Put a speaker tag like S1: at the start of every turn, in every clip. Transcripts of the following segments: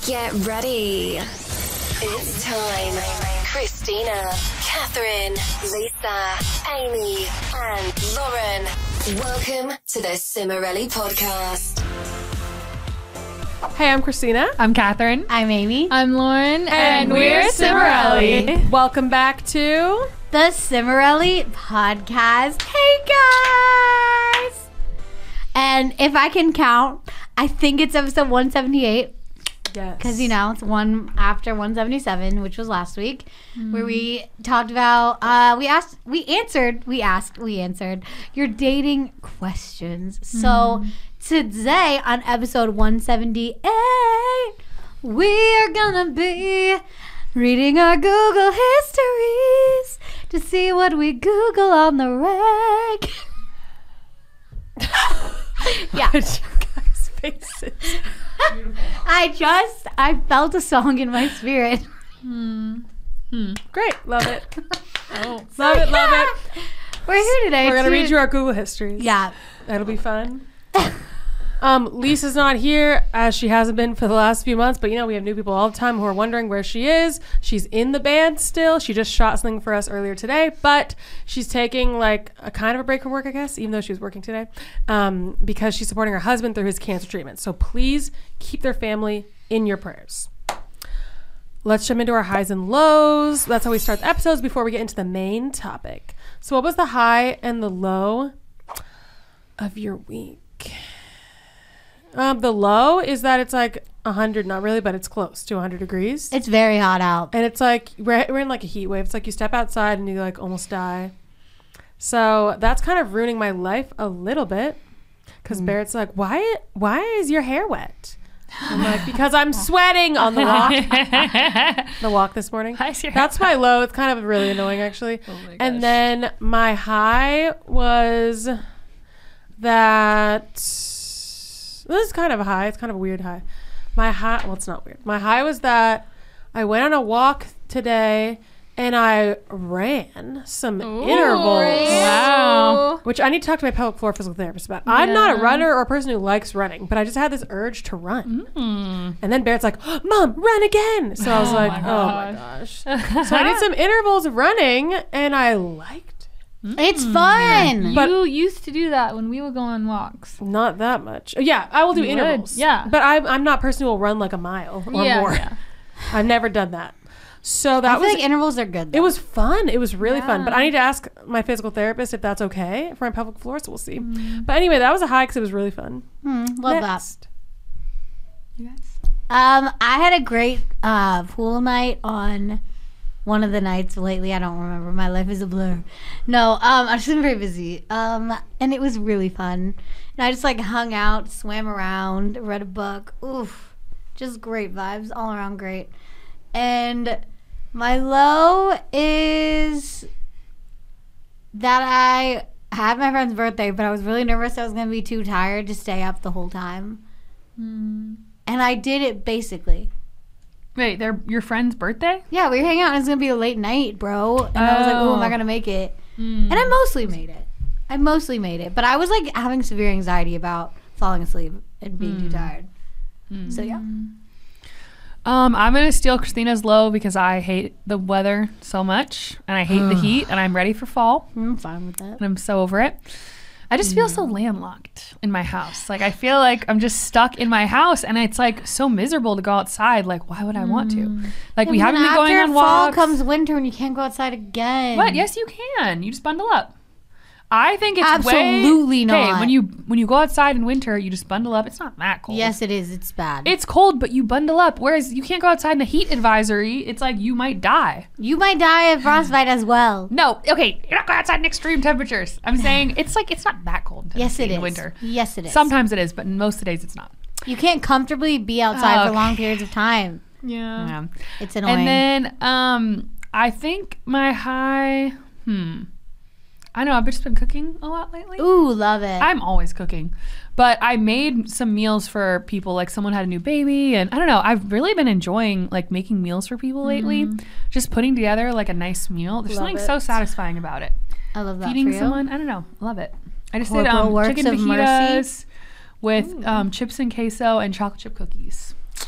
S1: Get ready. It's time. Christina, Catherine, Lisa, Amy, and Lauren. Welcome to the Cimorelli Podcast.
S2: Hey, I'm Christina.
S3: I'm Catherine.
S4: I'm Amy.
S3: I'm Lauren. And we're Cimorelli.
S2: Welcome back to
S4: The Cimorelli Podcast. Hey, guys! And if I can count, I think it's episode 178.
S2: Yes.
S4: Because, you know, it's one after 177, which was last week, where we talked about, we answered your dating questions. So today on episode 178, we are gonna be reading our Google histories to see what we Google on the reg. Yeah.
S2: you guys' faces.
S4: I felt a song in my spirit.
S2: Great. Love it. Love it.
S4: We're here today.
S2: We're going to read you our Google histories.
S4: Yeah.
S2: That'll be fun. Lisa's not here, as she hasn't been for the last few months, but you know, we have new people all the time who are wondering where she is. She's in the band still. She just shot something for us earlier today, but she's taking like a kind of a break from work, I guess, even though she was working today, because she's supporting her husband through his cancer treatment. So please keep their family in your prayers. Let's jump into our highs and lows. That's how we start the episodes before we get into the main topic. So what was the high and the low of your week? The low is that it's like 100, not really, but it's close to 100 degrees.
S4: It's very hot out.
S2: And it's like, we're in like a heat wave. It's like you step outside and you like almost die. So that's kind of ruining my life a little bit. Because Barrett's like, why is your hair wet? I'm like, because I'm sweating on the walk this morning. That's my low. It's kind of really annoying, actually.
S3: Oh my gosh.
S2: And then my high was that... This is kind of a high. It's kind of a weird high. Well, it's not weird. My high was that I went on a walk today and I ran some intervals.
S3: Wow.
S2: Which I need to talk to my pelvic floor physical therapist about. I'm not a runner or a person who likes running, but I just had this urge to run. And then Barrett's like, oh, Mom, run again. So I was like, oh my gosh. So I did some intervals of running and I liked it.
S4: It's fun.
S2: But-
S3: you used to do that when we would go on walks.
S2: Not that much. Yeah, I will do
S3: You would,
S2: intervals.
S3: yeah.
S2: But I'm not a person who will run like a mile or more.
S3: Yeah.
S2: I've never done that. So that
S4: I feel
S2: was...
S4: like intervals are good, though.
S2: It was fun. It was really fun.
S3: Yeah.
S2: But I need to ask my physical therapist if that's okay for my pelvic floor, so we'll see. But anyway, that was a high because it was really fun.
S4: Love
S2: Next.
S3: You guys?
S4: that. I had a great pool night on one of the nights lately. I don't remember. My life is a blur. No, I've just been very busy. And it was really fun. And I just like hung out, swam around, read a book. Oof. Just great vibes. All around great. And my low is that I had my friend's birthday, but I was really nervous I was going to be too tired to stay up the whole time. And I did it basically.
S3: Wait, they're your friend's birthday?
S4: Yeah, we were hanging out and it was going to be a late night, bro. And I was like, oh, am I going to make it? And I mostly made it. But I was like having severe anxiety about falling asleep and being too tired. So yeah.
S3: I'm going to steal Christina's low because I hate the weather so much. And I hate the heat. And I'm ready for fall.
S4: I'm fine with that.
S3: And I'm so over it. I just feel so landlocked in my house. Like, I feel like I'm just stuck in my house, and it's like so miserable to go outside. Like, why would I want to? Like, we haven't been going on walks.
S4: After fall comes winter and you can't go outside again.
S3: What? Yes, you can. You just bundle up. I think it's
S4: absolutely not.
S3: Hey, when you go outside in winter, you just bundle up. It's not that cold.
S4: Yes, it is. It's bad.
S3: It's cold, but you bundle up. Whereas you can't go outside in the heat advisory. It's like you might die.
S4: You might die of frostbite as well.
S3: No, okay, you're not going outside in extreme temperatures. I'm saying it's like it's not that cold.
S4: Yes, it is.
S3: In winter.
S4: Yes, it is.
S3: Sometimes it is, but most of the days it's not.
S4: You can't comfortably be outside for long periods of time.
S3: Yeah.
S4: It's annoying.
S3: And then I think my high. I know I've just been cooking a lot lately.
S4: Ooh, love it.
S3: I'm always cooking. But I made some meals for people, like someone had a new baby, and I don't know, I've really been enjoying like making meals for people lately. Just putting together like a nice meal. There's something so satisfying about it.
S4: I love that.
S3: Feeding
S4: for you.
S3: someone, I don't know, love it. I just
S4: Corporal
S3: did
S4: works
S3: chicken
S4: of
S3: fajitas
S4: mercy.
S3: with chips and queso and chocolate chip cookies.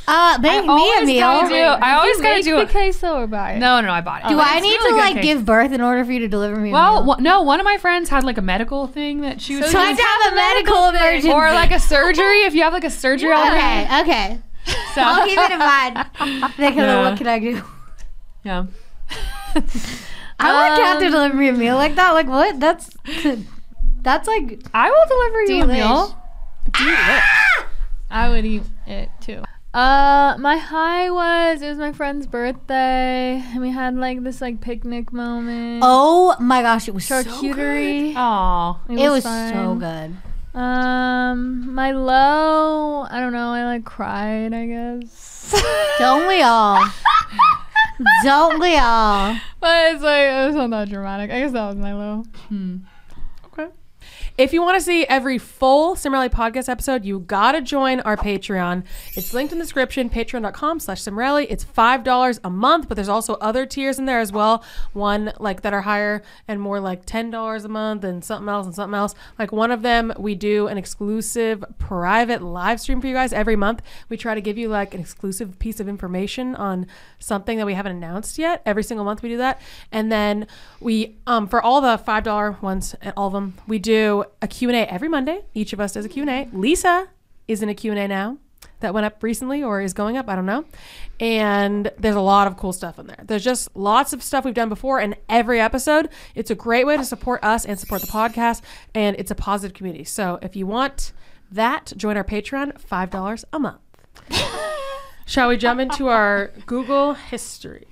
S4: Make me a meal.
S3: I always gotta do
S5: the
S3: it.
S5: queso or buy it?
S3: No, I bought it.
S4: Do
S3: But
S4: I
S3: it's
S4: need
S3: really
S4: to
S3: good
S4: like
S3: queso.
S4: give birth in order for you to deliver me a
S3: Well,
S4: meal?
S3: no, one of my friends had like a medical thing that she was
S4: So I have a medical emergency.
S3: or like a surgery. If you have like a surgery,
S4: Okay.
S3: So,
S4: I'll keep it in mind. Like, what can I do?
S3: yeah.
S4: I want Kat to deliver me a meal like that. Like, what? That's like
S3: I will deliver you a
S4: delish.
S3: meal.
S5: I would eat it too. My high was it was my friend's birthday and we had like this like picnic moment.
S4: Oh my gosh, it was
S5: Charcuterie.
S3: Oh,
S4: It was
S5: fun.
S4: so good.
S5: My low, I don't know, I like cried, I guess.
S4: Don't we all? Don't we all?
S5: But it's like, it was not that dramatic. I guess that was my low.
S2: Okay. If you want to see every full Cimmerelli podcast episode, you gotta join our Patreon. It's linked in the description, patreon.com/Cimmerelli. It's $5 a month, but there's also other tiers in there as well. One like that are higher and more like $10 a month and something else. Like one of them, we do an exclusive private live stream for you guys every month. We try to give you like an exclusive piece of information on something that we haven't announced yet. Every single month we do that. And then we, for all the $5 ones, all of them, we do a Q&A every Monday. Each of us does a Q&A. Lisa is in a Q&A now that went up recently or is going up. I don't know. And there's a lot of cool stuff in there. There's just lots of stuff we've done before in every episode. It's a great way to support us and support the podcast. And it's a positive community. So if you want that, join our Patreon, $5 a month. Shall we jump into our Google history?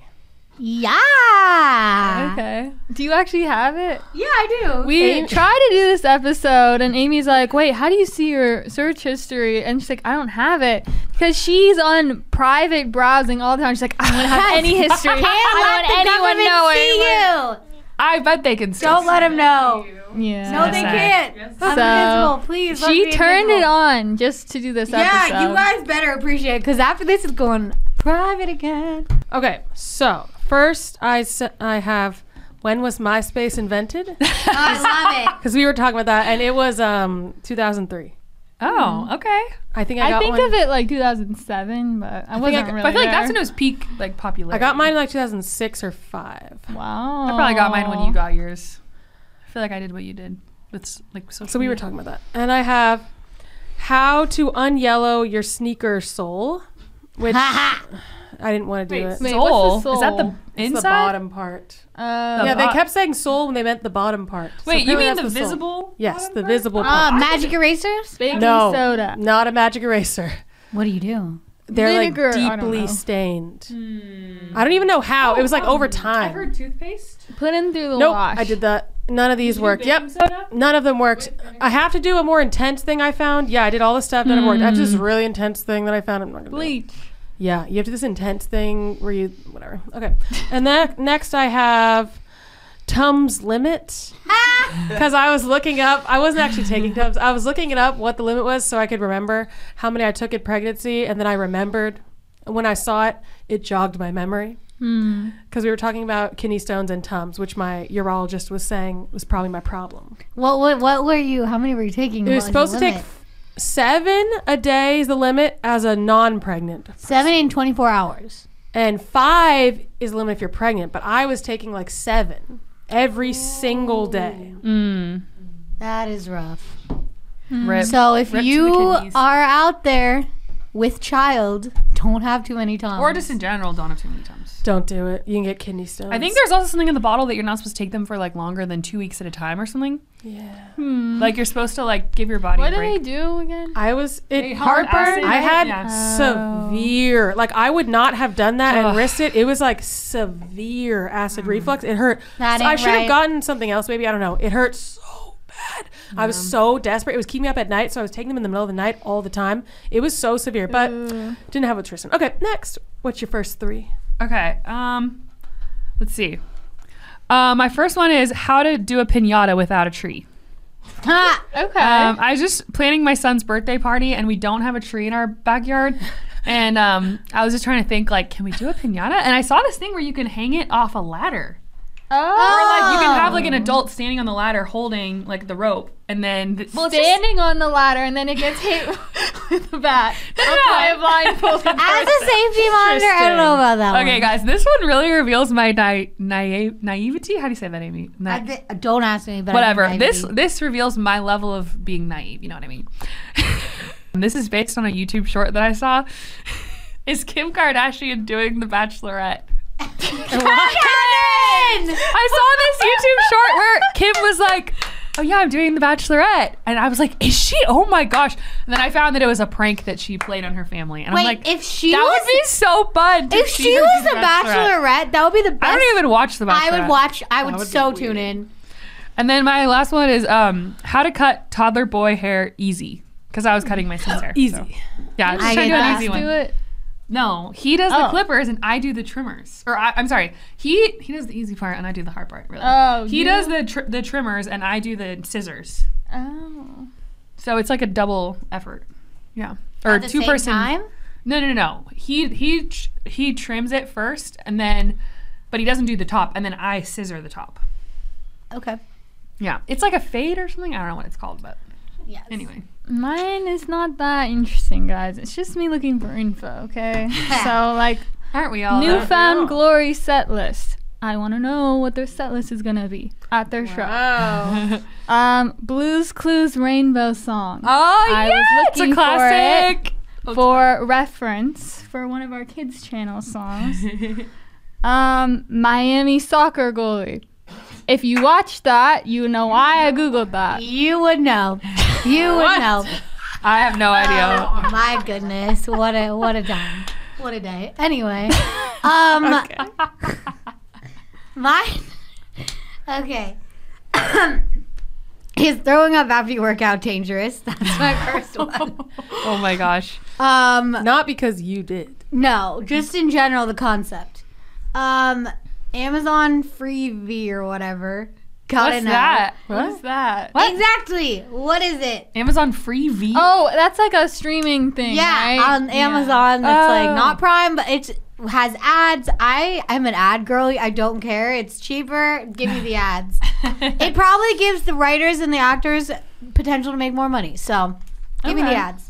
S4: Yeah.
S5: Okay. Do you actually have it?
S4: Yeah, I do.
S5: We tried to do this episode, and Amy's like, wait, how do you see your search history? And she's like, I don't have it. Because she's on private browsing all the time. She's like, I don't want to have any history. I don't want anyone knowing.
S4: See you.
S3: I bet they can still
S4: Don't let them know.
S5: Yeah.
S4: No, they can't. I'm invisible. Please. let
S5: She
S4: me
S5: turned it
S4: invisible.
S5: on just to do this episode.
S4: Yeah, you guys better appreciate it because after this is going private again.
S2: Okay, so first I have, when was MySpace invented?
S4: I love it.
S2: Because we were talking about that, and it was 2003.
S3: Oh, okay.
S2: I think
S5: I
S2: got
S5: think
S2: one.
S5: of it like 2007, but I wasn't really
S3: But I feel like
S5: there.
S3: that's when it was peak like popularity.
S2: I got mine in like 2006 or 5.
S5: Wow.
S3: I probably got mine when you got yours. I feel like I did what you did with like social.
S2: So we were
S3: media.
S2: talking about that. And I have how to unyellow your sneaker sole, which I didn't want to do it.
S5: Wait,
S3: Sole?
S5: what's the
S3: Is that the
S5: sole?
S2: It's
S3: inside?
S2: the bottom part. Yeah, they
S3: bot-
S2: kept saying sole when they meant the bottom part. So
S3: Wait, you
S2: apparently
S3: mean
S2: that's
S3: the
S2: sole.
S3: visible?
S2: Yes,
S3: bottom
S2: the
S3: part?
S2: visible part.
S4: Magic erasers?
S5: Baking
S2: No,
S5: soda.
S2: not a magic eraser.
S4: What do you do?
S2: They're
S5: Vinegar, I
S2: like
S5: don't
S2: deeply
S5: know.
S2: stained. I don't even know how. It was like over time.
S3: I've heard toothpaste.
S5: Put in through the
S2: Nope,
S5: wash.
S2: I did that. None of these worked. Yep,
S3: Soda?
S2: none of them worked. I have to do a more intense thing I found. Yeah, I did all this stuff. None of it worked. I have this really intense thing that I found. I'm not gonna do it.
S5: Bleach.
S2: Yeah, you have to do this intense thing where you whatever. Okay, and then next I have Tums limit because I was looking up. I wasn't actually taking Tums. I was looking it up what the limit was so I could remember how many I took in pregnancy, and then I remembered. And when I saw it, it jogged my memory. Because we were talking about kidney stones and Tums, which my urologist was saying was probably my problem.
S4: What were you? How many were you taking?
S2: It was supposed to take 7 a day is the limit as a non-pregnant.
S4: 7 in 24 hours.
S2: And 5 is the limit if you're pregnant. But I was taking like 7 every single day.
S4: That is rough.
S3: Rip.
S4: So if
S3: Rip to the
S4: you
S3: kidneys.
S4: are out there with child, don't have too many times.
S3: Or just in general, don't have too many times.
S2: Don't do it. You can get kidney stones.
S3: I think there's also something in the bottle that you're not supposed to take them for like longer than 2 weeks at a time or something.
S2: Yeah.
S3: Like you're supposed to like give your body
S5: What
S3: a
S5: do they
S3: break.
S5: do again?
S2: I was
S3: They
S2: heartburn.
S3: acid,
S2: I had
S3: yeah.
S2: severe. Like I would not have done that and
S3: Ugh.
S2: risked it. It was like severe acid reflux. It hurt.
S4: That
S2: So I
S4: ain't
S2: should have
S4: right.
S2: gotten something else. Maybe I don't know. It hurt so bad. I was so desperate. It was keeping me up at night, so I was taking them in the middle of the night all the time. It was so severe, but didn't have with Tristan. Okay, next. What's your first 3?
S3: Okay. Let's see. My first one is how to do a piñata without a tree.
S4: Ha!
S5: Okay.
S3: I was just planning my son's birthday party, and we don't have a tree in our backyard. And I was just trying to think, like, can we do a piñata? And I saw this thing where you can hang it off a ladder. Or like you can have like an adult standing on the ladder holding like the rope, and then
S5: standing on the ladder, and then it gets hit with a bat. By a blindfolded
S4: As a safety monitor, I don't know about that
S3: Okay,
S4: one.
S3: guys, this one really reveals my naivety. How do you say that, Amy?
S4: Don't ask me, but
S3: Whatever.
S4: I think
S3: This reveals my level of being naive. You know what I mean? This is based on a YouTube short that I saw. Is Kim Kardashian doing The Bachelorette? I saw this YouTube short where Kim was like, oh yeah, I'm doing The Bachelorette. And I was like, is she? Oh my gosh. And then I found that it was a prank that she played on her family. And
S4: Wait,
S3: I'm like,
S4: if she
S3: that
S4: was,
S3: would be so fun. to
S4: if
S3: see
S4: she
S3: her
S4: was
S3: do
S4: the Bachelorette, that would be the best.
S3: I don't even watch The Bachelorette.
S4: I would watch. I would
S2: would
S4: so
S2: be
S4: tune
S2: weird.
S4: in.
S3: And then my last one is how to cut toddler boy hair easy. Because I was cutting my son's hair.
S2: Easy.
S3: So. Yeah, just
S4: I
S3: trying to
S4: get
S3: do an
S4: that.
S3: easy
S5: Do
S3: one.
S5: it.
S3: No, he does the
S5: Oh.
S3: clippers and I do the trimmers. Or I'm sorry, he does the easy part and I do the hard part. Really.
S5: Oh,
S3: He
S5: you-
S3: does the trimmers and I do the scissors.
S5: Oh.
S3: So it's like a double effort. Yeah. Or
S4: At the
S3: two-person.
S4: same time?
S3: No. He trims it first and then, but he doesn't do the top and then I scissor the top.
S4: Okay.
S3: Yeah. It's like a fade or something. I don't know what it's called, but
S4: Yes.
S3: anyway.
S5: Mine is not that interesting, guys. It's just me looking for info, okay? So, like,
S3: Aren't we all?
S5: Newfound Glory set list. I want to know what their set list is going to be at their
S2: Wow.
S5: show. Blues Clues Rainbow Song.
S3: Oh,
S5: I
S3: yeah.
S5: was
S3: It's a
S5: looking for
S3: classic.
S5: For reference for one of our kids' channel songs. Miami soccer goalie. If you watch that, you know why I Googled that.
S4: You would know. You would know.
S3: I have no idea.
S4: Oh, my goodness. What a time. What a day. Anyway. Mine. Okay. Is throwing up after you work out dangerous? That's my first one.
S3: Oh my gosh.
S2: Not because you did.
S4: No, just in general, the concept. Amazon Freebie or whatever. Gotta
S3: What's
S4: know.
S3: that?
S2: What?
S3: What's that?
S4: Exactly. What is it?
S3: Amazon Free V?
S5: Oh, that's like a streaming thing,
S4: Yeah,
S5: right?
S4: on Amazon. That's like
S3: Oh.
S4: not Prime, but it has ads. I'm an ad girl. I don't care. It's cheaper. Give me the ads. It probably gives the writers and the actors potential to make more money. So give me the
S3: Okay.
S4: ads.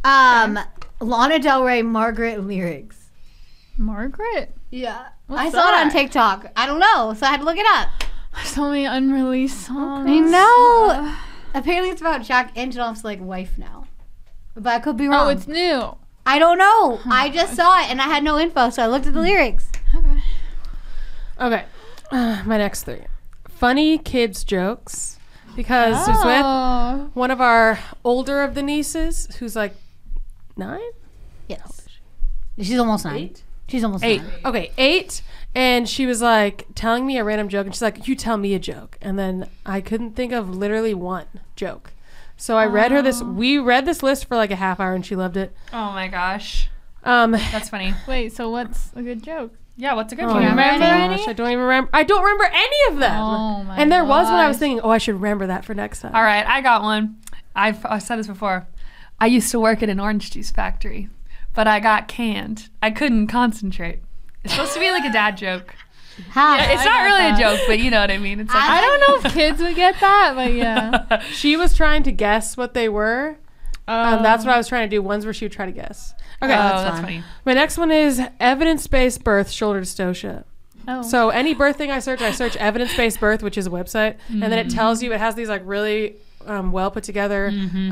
S4: Lana Del Rey, Margaret lyrics.
S5: Margaret?
S4: Yeah.
S5: What's
S4: I saw it on
S5: that?
S4: TikTok. I don't know, so I had to look it up.
S5: So many unreleased songs.
S4: I know. Apparently, it's about Jack Antonoff's like wife now, but I could be wrong.
S5: Oh, it's new.
S4: I don't know. I just saw it and I had no info, so I looked at the lyrics.
S5: Okay.
S2: Okay. My next three. Funny kids jokes. Because it's with
S5: Oh.
S2: one of our older of the nieces who's like 9?
S4: Yes. She's almost 9.
S2: 8?
S4: She's almost
S2: 8.
S4: 9.
S2: Okay, 8. And she was like telling me a random joke and she's like, you tell me a joke. And then I couldn't think of literally one joke. So I read her this. We read this list for like a half hour and she loved it.
S3: Oh my gosh.
S2: That's
S3: funny.
S5: Wait, so what's a good joke?
S3: Yeah, what's a good
S2: Oh
S3: one?
S2: my
S5: remember
S2: gosh,
S5: any?
S2: I don't even remember. I don't remember any of them.
S5: Oh my
S2: and there was when I was
S5: gosh.
S2: thinking, oh, I should remember that for next time.
S3: All right, I got one. I've said this before. I used to work at an orange juice factory, but I got canned. I couldn't concentrate. It's supposed to be like a dad joke.
S4: How?
S3: It's not really a joke, but you know what I mean. It's like,
S5: I don't know if kids would get that, but yeah.
S2: She was trying to guess what they were. That's
S5: Oh.
S2: what I was trying to do. Ones where she would try to guess. Okay,
S3: that's
S4: fine.
S3: funny.
S2: my next one is evidence-based birth, shoulder dystocia.
S5: Oh.
S2: So any birth thing I search evidence-based birth, which is a website, and then it tells you, it has these like really well put together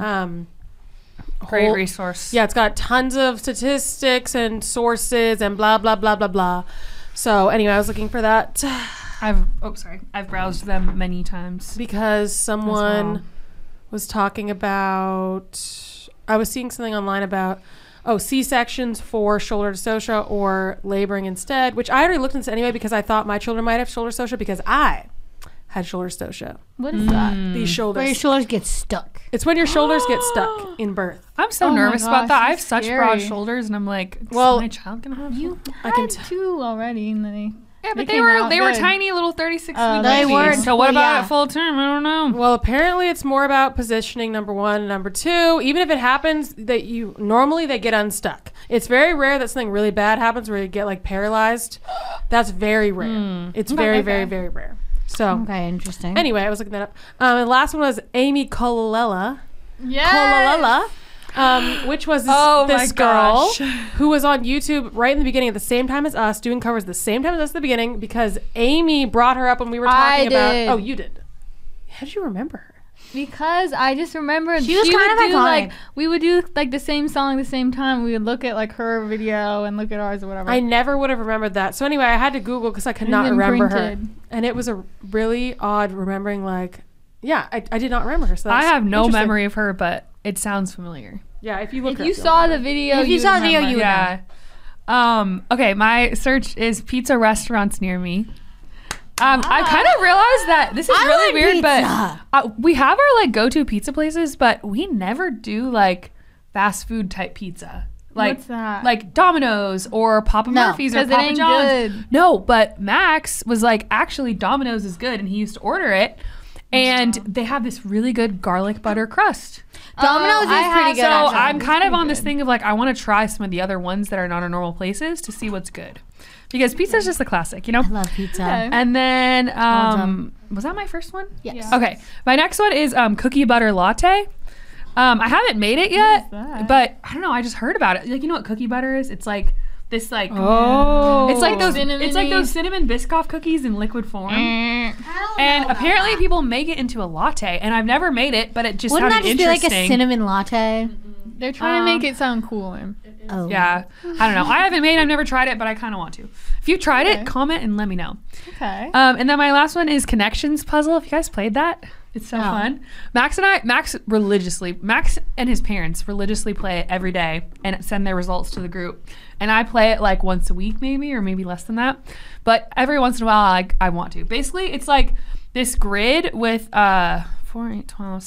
S3: Great
S2: whole-
S3: resource.
S2: Yeah, it's got tons of statistics and sources and blah blah blah blah blah. So anyway, I was looking for that
S3: I've browsed them many times.
S2: because someone
S3: well.
S2: was talking about. I was seeing something online about C-sections for shoulder dystocia or laboring instead, which I already looked into anyway because I thought my children might have shoulder dystocia because I had shoulder dystocia.
S5: What is that?
S2: These shoulders.
S4: Where your shoulders get stuck.
S2: It's when your shoulders get stuck in birth.
S3: I'm so
S5: Oh my
S3: nervous about
S5: gosh,
S3: that. I have
S5: that's
S3: such broad
S5: scary.
S3: shoulders, and I'm like, is
S2: Well,
S3: my child gonna have?
S5: You
S2: I can
S5: had two already, and they
S3: Yeah, but
S5: They came out
S3: they were
S5: good.
S3: tiny little 36 week
S5: they
S3: babies.
S4: weren't.
S3: So what
S4: Well,
S3: about
S4: yeah.
S3: at full term? I don't know.
S2: Well, apparently it's more about positioning, number one, and number two. Even if it happens that normally they get unstuck. It's very rare that something really bad happens where you get like paralyzed. That's very rare. It's very, very, very rare. So
S4: Okay, interesting.
S2: anyway, I was looking that up. And the last one was Amy Colella.
S5: Yes.
S2: Which was
S3: Oh
S2: this
S3: my
S2: girl
S3: gosh.
S2: who was on YouTube right in the beginning at the same time as us, doing covers the same time as us at the beginning because Amy brought her up when we were talking about.
S5: did.
S2: Oh, you did. How did you remember her?
S5: Because I just remember
S4: She was kind
S5: would
S4: of
S5: do,
S4: iconic.
S5: like we would do like the same song at the same time. We would look at like her video and look at ours or whatever.
S2: I never would have remembered that. So anyway, I had to Google because I could not remember her,
S5: imprinted.
S2: and it was a really odd remembering. Like, yeah, I did not remember her. So
S3: I
S2: that's
S3: have no
S2: interesting.
S3: memory of her, but it sounds familiar.
S2: Yeah, if you look,
S5: If
S2: her
S5: you
S2: up, you'll
S5: saw
S2: remember.
S5: the video,
S4: If you saw the video, you would
S3: Yeah. Okay, my search is pizza restaurants near me. I kind of realized that this is
S4: I
S3: really
S4: like
S3: weird,
S4: pizza.
S3: but we have our like go-to pizza places, but we never do like fast food type pizza. Like,
S5: What's that?
S3: Like Domino's or Papa
S4: No,
S3: Murphy's or
S5: 'cause it
S3: Papa
S5: ain't
S3: John's.
S5: good.
S3: No, but Max was like, actually Domino's is good, and he used to order it. And they have this really good garlic butter crust.
S4: Domino's is
S5: I
S4: pretty
S5: have
S4: good.
S3: So
S4: actually.
S3: I'm kind of
S5: pretty
S3: on this
S5: good.
S3: thing of like, I want to try some of the other ones that are not in normal places to see what's good. Because pizza is just a classic, you know?
S4: I love pizza.
S5: Okay.
S3: And then,
S4: Awesome.
S3: was that my first one?
S4: Yes.
S5: Yeah.
S3: Okay. My next one is cookie butter latte. I haven't made it yet,
S5: that?
S3: but I don't know. I just heard about it. Like, you know what cookie butter is? It's like this, like,
S2: Oh,
S3: it's like those,
S5: Cinnamon-y.
S3: it's like those cinnamon Biscoff cookies in liquid form. And apparently people make it into a latte, and I've never made it, but it just
S4: Wouldn't that
S3: sounded
S4: just be like a
S3: interesting.
S4: cinnamon latte?
S5: They're trying to make it sound cooler.
S4: Oh.
S3: Yeah, I don't know. I haven't made. I've never tried it, but I kind of want to. If you've tried
S5: Okay.
S3: it, comment and let me know.
S5: Okay.
S3: And then my last one is Connections Puzzle. Have you guys played that? It's so fun. Max and his parents religiously play it every day and send their results to the group. And I play it like once a week, maybe, or maybe less than that. But every once in a while, I want to. Basically, it's like this grid with 4, 8, 12,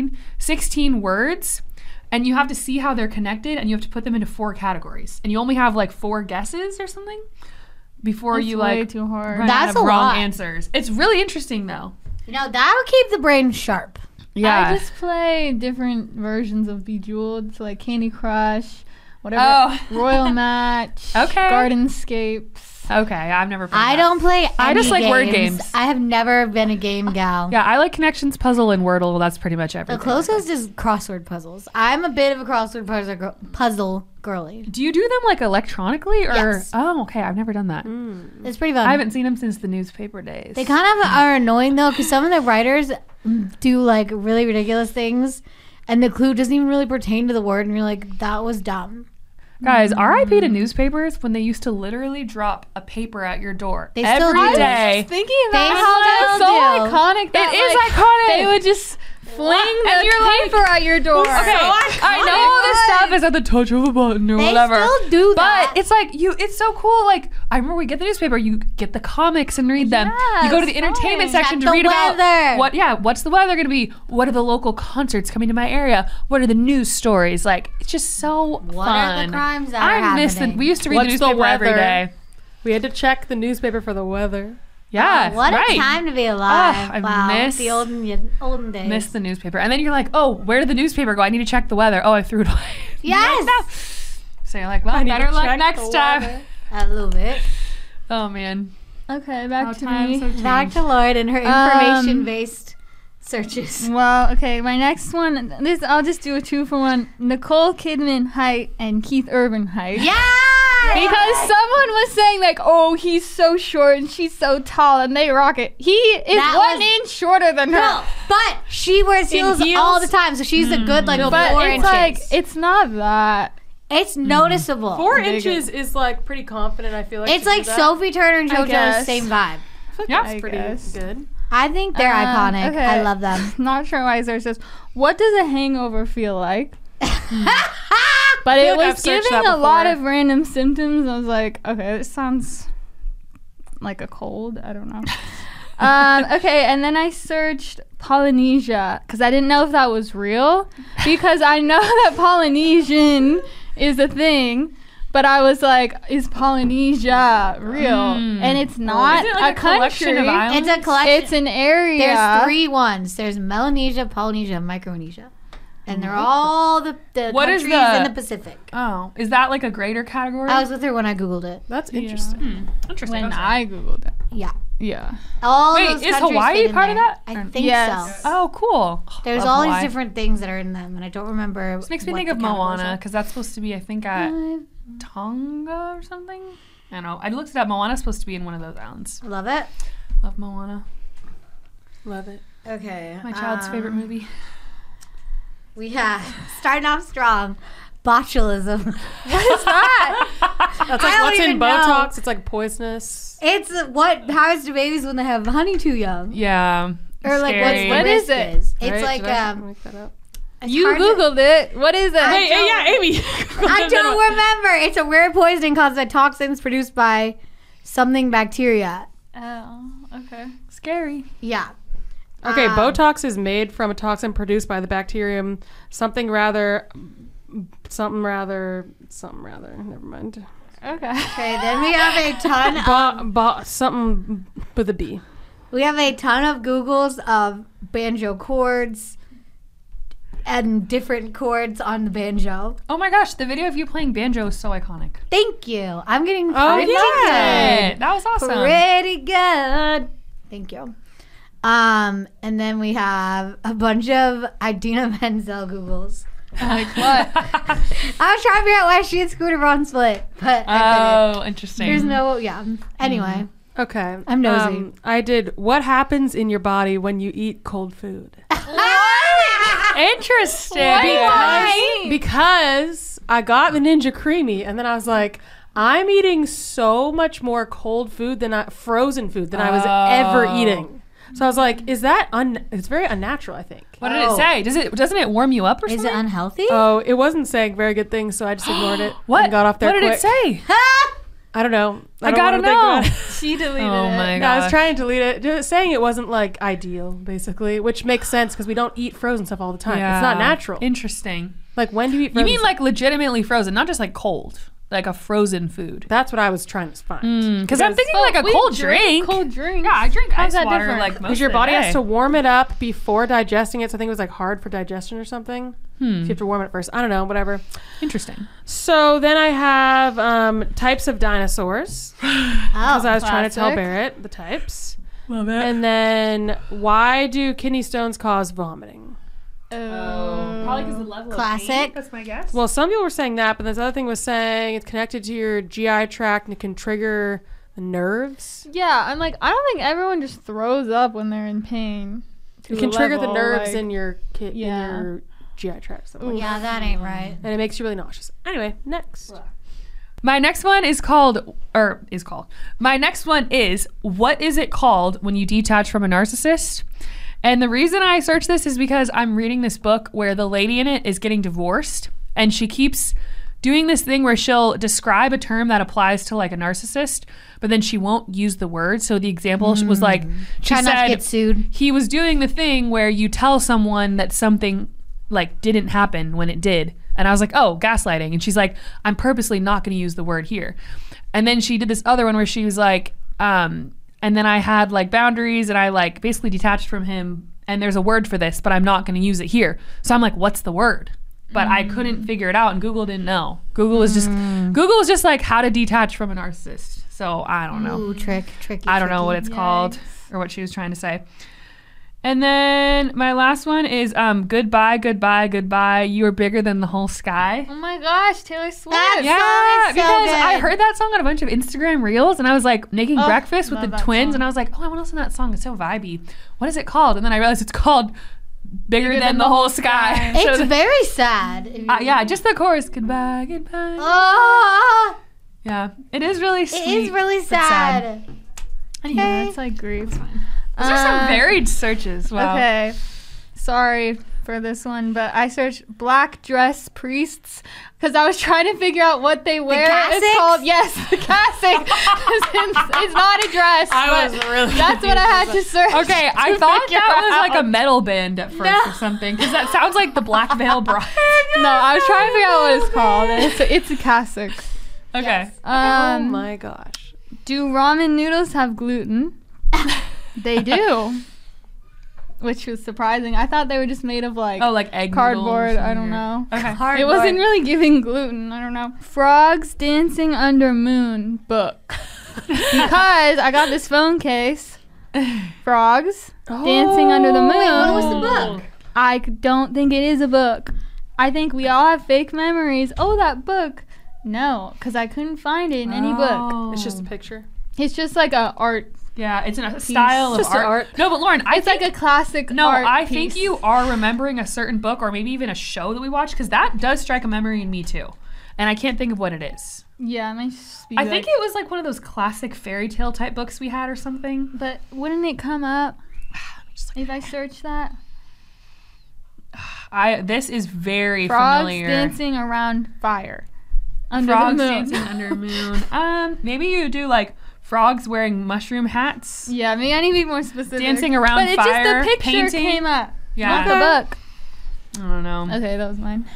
S3: 16 words. And you have to see how they're connected, and you have to put them into 4 categories. And you only have like 4 guesses or something before
S5: That's
S3: you
S5: way
S3: like
S5: too hard.
S3: run
S4: That's
S3: out of
S4: a
S3: wrong
S4: lot.
S3: answers. It's really interesting though.
S4: You know, that'll keep the brain sharp.
S3: Yeah.
S5: I just play different versions of Bejeweled, so like Candy Crush, whatever.
S3: Oh.
S5: Royal Match.
S3: Okay.
S5: Gardenscapes.
S3: Okay, I've never played
S4: I
S3: that.
S4: don't play
S3: I
S4: any
S3: just like word games.
S4: I have never been a game gal.
S3: Yeah, I like Connections Puzzle and Wordle. That's pretty much
S4: The
S3: everything.
S4: closest is crossword puzzles. I'm a bit of a crossword puzzle girly.
S3: Do you do them like electronically or?
S4: Yes.
S3: Oh, okay. I've never done that.
S4: It's pretty fun.
S3: I haven't seen them since the newspaper days.
S4: They kind of are annoying though, because some of the writers do like really ridiculous things, and the clue doesn't even really pertain to the word, and you're like, that was dumb.
S3: Guys, RIP to newspapers when they used to literally drop a paper at your door
S4: They still
S3: every
S4: do.
S3: day.
S5: Thinking
S4: They
S5: about how that's
S4: still
S5: so
S4: do.
S5: iconic. That,
S3: It is
S5: like,
S3: iconic.
S5: They would just fling
S3: And
S5: the
S3: you're like-
S5: paper at your door.
S3: Okay, I know this stuff is at the touch of a button or
S4: They
S3: whatever.
S4: still do that.
S3: But it's like it's so cool. Like I remember we get the newspaper, you get the comics and read them. You go to the
S5: Yes,
S3: entertainment
S5: fun.
S3: section
S4: Check
S3: to
S4: the
S3: read about
S4: weather.
S3: what's the weather going to be? What are the local concerts coming to my area? What are the news stories? Like it's just so
S4: What
S3: fun.
S4: are the crimes that are
S3: I miss
S4: happening?
S3: We used to read
S2: What's
S3: the
S2: the
S3: newspaper every
S2: weather?
S3: day.
S2: We had to check the newspaper for the weather.
S3: Yeah,
S4: What
S3: right.
S4: a time to be alive.
S3: I
S4: wow.
S3: miss-
S4: the olden days.
S3: Miss the newspaper, and then you're like, oh, where did the newspaper go? I need to check the weather. Oh, I threw it away.
S4: Yes.
S3: So you're like, well,
S2: I need
S3: better
S2: to
S3: luck
S2: check
S3: next
S2: the
S3: time.
S2: weather.
S4: I love it.
S3: Oh man.
S5: Okay,
S3: How
S5: back to
S3: times
S5: me.
S3: have changed.
S4: Back to Lloyd and her information-based searches.
S5: Well, okay, my next one. I'll just do a 2-for-1. Nicole Kidman height and Keith Urban height.
S4: Yeah.
S5: Because someone was saying like, oh, he's so short and she's so tall, and they rock it. He is
S4: That
S5: 1
S4: was-
S5: inch shorter than her.
S4: No, but she wears heels,
S2: heels?
S4: all the time, so she's a good like
S5: But
S4: 4
S5: it's
S4: inches.
S5: like it's not that.
S4: It's noticeable.
S2: 4
S5: Bigger.
S2: inches is like pretty confident. I feel like
S4: It's
S2: to do
S4: like
S2: that.
S4: Sophie Turner and
S5: I
S4: JoJo's
S5: guess.
S4: same vibe.
S3: Yeah.
S2: That's pretty
S5: guess.
S2: good.
S4: I think they're iconic.
S5: Okay.
S4: I love them.
S5: Not sure why it says, what does a hangover feel like? But
S2: feel
S5: it
S2: like I've
S5: was
S2: searched
S5: giving
S2: that
S5: a lot
S2: before.
S5: of random symptoms. I was like, okay, this sounds like a cold. I don't know. Okay, and then I searched Polynesia because I didn't know if that was real because I know that Polynesian is a thing. but I was like, is Polynesia real? And it's not
S3: Isn't it like a collection
S5: country.
S3: of islands?
S4: It's a collection.
S5: It's an area.
S4: There's 3 ones. There's Melanesia, Polynesia, and Micronesia. And they're all the
S3: What is
S4: countries in
S3: the-
S4: the Pacific.
S3: Oh, is that like a greater category?
S4: I was with her when I Googled it.
S2: That's interesting.
S3: Interesting.
S5: When
S3: okay.
S5: I googled it.
S4: Yeah.
S5: Yeah.
S4: All
S3: Wait,
S4: those
S3: is
S4: countries
S3: Hawaii
S4: fit in
S3: part of
S4: there.
S3: that?
S4: I think
S5: Yes.
S4: so.
S3: Oh, cool.
S4: There's
S3: Love
S4: all
S3: Hawaii.
S4: these different things that are in them, and I don't remember.
S3: This makes me
S4: what
S3: think
S4: the
S3: of
S4: categories
S3: Moana
S4: are.
S3: because that's supposed to be, I think, at Tonga or something. I don't know. I looked it up. Moana's supposed to be in one of those islands.
S4: Love it.
S3: Love Moana.
S2: Love it.
S4: Okay.
S3: My child's favorite movie.
S4: We have starting off strong. Botulism.
S2: That's like
S4: don't
S2: what's in
S4: even know.
S2: Botox. It's like poisonous.
S4: It's what happens to babies when they have honey too young,
S3: Yeah.
S4: or like
S3: Scary.
S4: what
S5: What is it?
S4: It's
S2: Right?
S4: like
S2: Did I make that up?
S4: it's
S5: You
S4: hard to-
S5: googled it. What is it?
S2: Hey, yeah, Amy.
S4: I don't remember. It's a rare poisoning caused by toxins produced by something bacteria.
S5: Oh, okay.
S3: Scary.
S4: Yeah.
S2: Okay, Botox is made from a toxin produced by the bacterium something rather. Never mind.
S5: Okay.
S4: Okay. Then we have a ton of
S2: Something with a B.
S4: we have a ton of Googles of banjo chords and different chords on the banjo.
S3: Oh my gosh, the video of you playing banjo is so iconic.
S4: Thank you. I'm getting
S2: Oh,
S4: pretty
S2: yeah.
S4: good.
S3: That was awesome.
S4: Pretty good. Thank you. And then we have a bunch of Idina Menzel Googles.
S5: Like what?
S4: I was trying to figure out why she and Scooter Braun split, but I couldn't.
S3: Oh, interesting.
S4: There's no, yeah. Anyway,
S2: Okay.
S4: I'm nosy.
S2: I did what happens in your body when you eat cold food.
S3: Interesting.
S2: Because I got the Ninja Creamy and then I was like, I'm eating so much more cold food frozen food than I was ever eating. So I was like, is that it's very unnatural, I think.
S3: What did it say? Doesn't it warm you up or
S4: is
S3: something?
S4: it unhealthy?
S2: Oh, it wasn't saying very good things, so I just ignored it.
S3: What?
S2: And got off there
S3: What did
S2: quick.
S3: it say?
S2: I don't know.
S3: I
S2: don't
S3: gotta
S2: wanna think
S3: know.
S2: about it.
S5: She deleted
S3: Oh
S5: it.
S3: my
S2: No, I was
S3: gosh.
S2: trying to delete it. Just saying it wasn't like ideal, basically, which makes sense because we don't eat frozen stuff all the time. It's not natural.
S3: Interesting.
S2: Like when do you eat
S3: You
S2: frozen
S3: mean
S2: stuff?
S3: like legitimately frozen, not just like cold, like a frozen food?
S2: That's what I was trying to find.
S3: Because I'm thinking like a
S5: We
S3: cold drink.
S5: Cold drink.
S3: Yeah, I drink
S5: How's
S3: ice
S5: that
S3: water
S5: different?
S3: like most
S2: Because your
S3: of the
S2: body has
S3: day.
S2: to warm it up before digesting it. So I think it was like hard for digestion or something. So you have to warm it first. I don't know, whatever.
S3: Interesting.
S2: So then I have types of dinosaurs because I was trying to tell
S5: classic.
S2: Barrett the types.
S3: Love it.
S2: And then why do kidney stones cause vomiting?
S3: Probably because the level
S4: Classic.
S3: of pain. That's my guess.
S2: Well, some people were saying that, but this other thing was saying it's connected to your GI tract and it can trigger the nerves.
S5: Yeah, I'm like, I don't think everyone just throws up when they're in pain.
S2: It can trigger the nerves
S5: like,
S2: in your
S5: Yeah.
S2: in your GI tract. Something like
S4: Yeah, that ain't right.
S2: that. And it makes you really nauseous. Anyway, next.
S3: My next one is my next one is, what is it called when you detach from a narcissist? And the reason I searched this is because I'm reading this book where the lady in it is getting divorced and she keeps doing this thing where she'll describe a term that applies to like a narcissist, but then she won't use the word. So the example was like, she
S4: Try not to
S3: said
S4: get sued.
S3: he was doing the thing where you tell someone that something like didn't happen when it did. And I was like, oh, gaslighting. And she's like, I'm purposely not going to use the word here. And then she did this other one where she was like, and then I had like boundaries and I like basically detached from him and there's a word for this, but I'm not going to use it here. So I'm like, what's the word? But I couldn't figure it out and Google didn't know. Google was just like how to detach from a narcissist. So I don't know.
S4: Ooh, tricky.
S3: I don't know what it's called or what she was trying to say. And then my last one is goodbye, goodbye, goodbye. You are bigger than the whole sky.
S5: Oh my gosh, Taylor Swift.
S4: That
S3: Yeah,
S4: song is so
S3: because
S4: good.
S3: I heard that song on a bunch of Instagram reels and I was like making breakfast with
S5: love
S3: the
S5: that
S3: twins
S5: song.
S3: and I was like, oh, I want to listen to that song. It's so vibey. What is it called? And then I realized it's called Bigger Than the Whole Sky.
S4: It's
S3: So,
S4: very sad.
S3: yeah, just the chorus. Goodbye, goodbye.
S4: Oh,
S3: Yeah, it is really sweet.
S4: it is really
S3: but sad.
S4: sad.
S5: Yeah, that's like great.
S3: Those are some varied searches. Wow.
S5: Okay. Sorry for this one, but I searched black dress priests because I was trying to figure out what they wear.
S4: cassocks?
S5: It's called, yes, the cassock. it's not a dress.
S2: I
S5: but
S2: was really
S5: that's what I had to search.
S3: Okay, I
S5: to
S3: thought
S5: figure
S3: that was
S5: out.
S3: like a metal band at first or something, because that sounds like the Black Veil Bride.
S5: No, I was trying to figure out what it's called. And it's a cassock.
S3: Okay.
S2: Oh my gosh.
S5: Do ramen noodles have gluten? They do. Which was surprising. I thought they were just made of like
S3: egg
S5: cardboard.
S3: noodles
S5: I don't know.
S3: Okay.
S5: It wasn't really giving gluten. I don't know. Frogs Dancing Under Moon book. Because I got this phone case. Frogs Dancing Under the Moon.
S4: What was the book?
S5: I don't think it is a book. I think we all have fake memories. Oh, that book. No, because I couldn't find it in any book.
S2: It's just a picture.
S5: It's just like a art.
S3: Yeah, it's a style of
S2: Just an
S3: art.
S2: art.
S3: No, but Lauren,
S5: It's like a classic art
S3: I
S5: piece.
S3: think you are remembering a certain book or maybe even a show that we watched because that does strike a memory in me too. And I can't think of what it is.
S5: Yeah, it might just be
S3: I think it was like one of those classic fairy tale type books we had or something.
S5: But wouldn't it come up if I search that?
S3: This is very
S5: Frogs
S3: familiar.
S5: dancing around fire. Under
S3: Frogs
S5: the moon.
S3: dancing under a moon. Maybe you do like frogs wearing mushroom hats.
S5: Yeah, maybe I need to be more specific.
S3: Dancing around
S5: but it's
S3: fire,
S5: just the picture
S3: painting.
S5: came up,
S3: Yeah.
S5: not the book.
S3: I don't know.
S5: Okay, that was mine.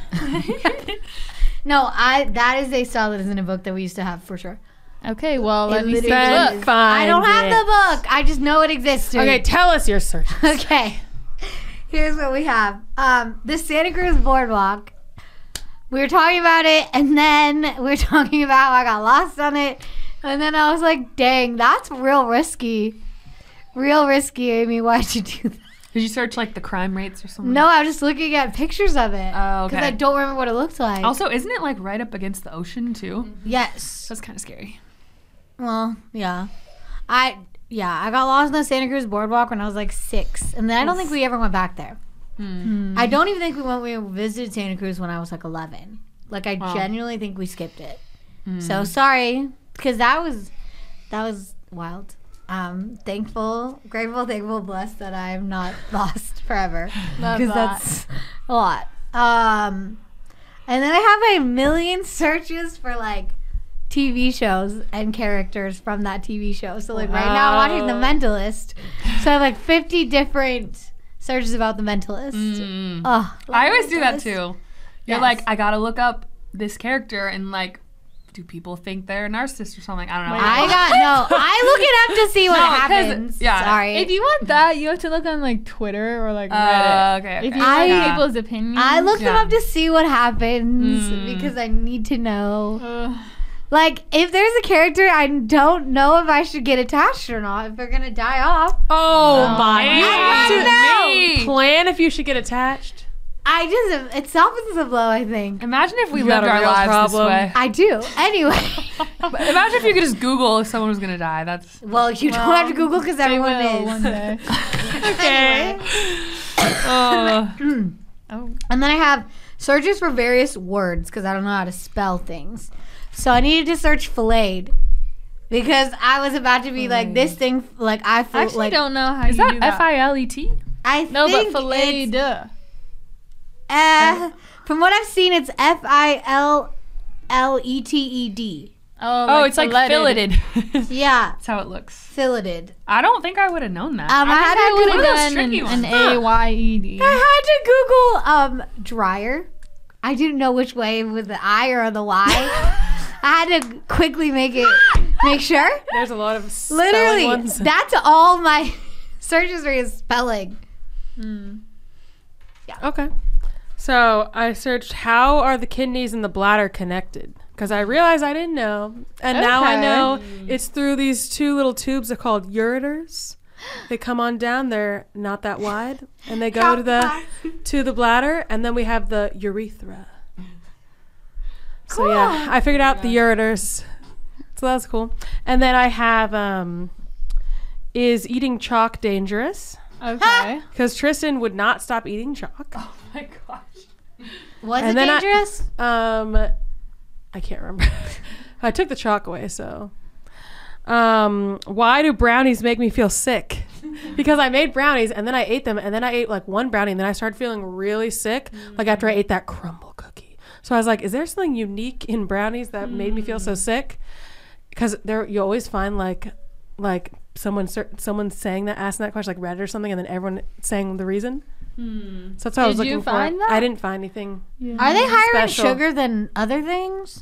S4: No, that is a style that isn't a book that we used to have for sure.
S5: Okay, well, let me see the
S4: literally
S5: book.
S4: I don't have the book. I just know it existed.
S2: Okay, tell us your search.
S4: Okay. Here's what we have. The Santa Cruz Boardwalk. We were talking about it, and then we were talking about how I got lost on it. And then I was like, dang, that's real risky. Real risky, Amy. Why'd you do that?
S3: Did you search like the crime rates or something?
S4: No, I was just looking at pictures of it.
S3: Oh, okay.
S4: Because I don't remember what it looked like.
S3: Also, isn't it like right up against the ocean too?
S4: Yes.
S3: That's kind of scary.
S4: Well, yeah. I got lost on the Santa Cruz Boardwalk when I was like 6. And then I don't think we ever went back there. I don't even think we visited Santa Cruz when I was like 11. Like, I genuinely think we skipped it. So, sorry. Because that was wild. Grateful, blessed that I am not lost forever. Because that's a lot. And then I have a million searches for like TV shows and characters from that TV show. So like right now I'm watching The Mentalist. So I have like 50 different searches about The Mentalist. Oh,
S3: I always do that too. You're
S4: Yes.
S3: like, I gotta look up this character and like, do people think they're a narcissist or something? I don't know.
S4: I look it up to see what
S3: No, 'cause-
S4: happens.
S3: yeah.
S4: Sorry.
S5: If you want that, you have to look on like Twitter or like Reddit.
S3: Okay.
S5: If you
S4: I-
S5: want people's opinions.
S4: I look them
S3: Yeah.
S4: up to see what happens because I need to know. Like, if there's a character, I don't know if I should get attached or not. If they're gonna die off,
S2: Oh my! You
S4: I
S2: have
S4: don't
S2: to plan if you should get attached.
S4: it softens the blow. I think
S3: Imagine if we
S2: You
S3: lived
S2: got a
S3: our
S2: real
S3: lives
S2: problem.
S3: this way.
S4: I do. Anyway,
S3: Imagine if you could just Google if someone was gonna die. That's
S4: well, you don't have to Google because
S5: They
S4: everyone
S5: will
S4: is.
S5: one day.
S4: Anyway. And then I have searches for various words because I don't know how to spell things. So I needed to search filleted because I was about to be like this thing. Like I feel
S5: I actually
S4: like
S5: don't know how
S3: is
S5: you
S3: that
S5: do that.
S3: FILET?
S4: I
S5: No, but
S4: think
S5: filet
S4: it's,
S5: de.
S4: from what I've seen, it's FILLETED.
S3: Oh, it's like filleted.
S4: Yeah,
S3: That's how it looks.
S4: filleted.
S3: I don't think I would have known that.
S4: I had to
S5: would
S4: Google.
S5: have
S3: those
S5: done
S3: tricky
S5: an
S3: ones.
S5: AYED.
S4: I had to Google dryer. I didn't know which way with the I or the Y. I had to quickly make sure.
S2: There's a lot of spelling
S4: Literally,
S2: ones.
S4: that's all my search history is spelling.
S2: Okay. So I searched how are the kidneys and the bladder connected? Because I realized I didn't know. And now I
S5: Okay.
S2: know it's through these two little tubes. They're called ureters. They come on down. They're not that wide. And they go to the bladder. And then we have the urethra. So yeah, I figured out the ureters. So that's cool. And then I have, is eating chalk dangerous?
S5: Okay.
S2: Because Tristan would not stop eating chalk.
S3: Oh my gosh.
S4: Was
S2: And
S4: it
S2: then
S4: dangerous?
S2: I can't remember. I took the chalk away, so. Why do brownies make me feel sick? Because I made brownies and then I ate them and then I ate like one brownie and then I started feeling really sick, like after I ate that crumble cookie. So I was like, is there something unique in brownies that made me feel so sick? Because you always find like someone saying that, asking that question, like Reddit or something, and then everyone saying the reason. So that's what I was
S5: Did you
S2: looking for.
S5: find that?
S2: I didn't find anything.
S4: Are they higher in
S2: special.
S4: sugar than other things?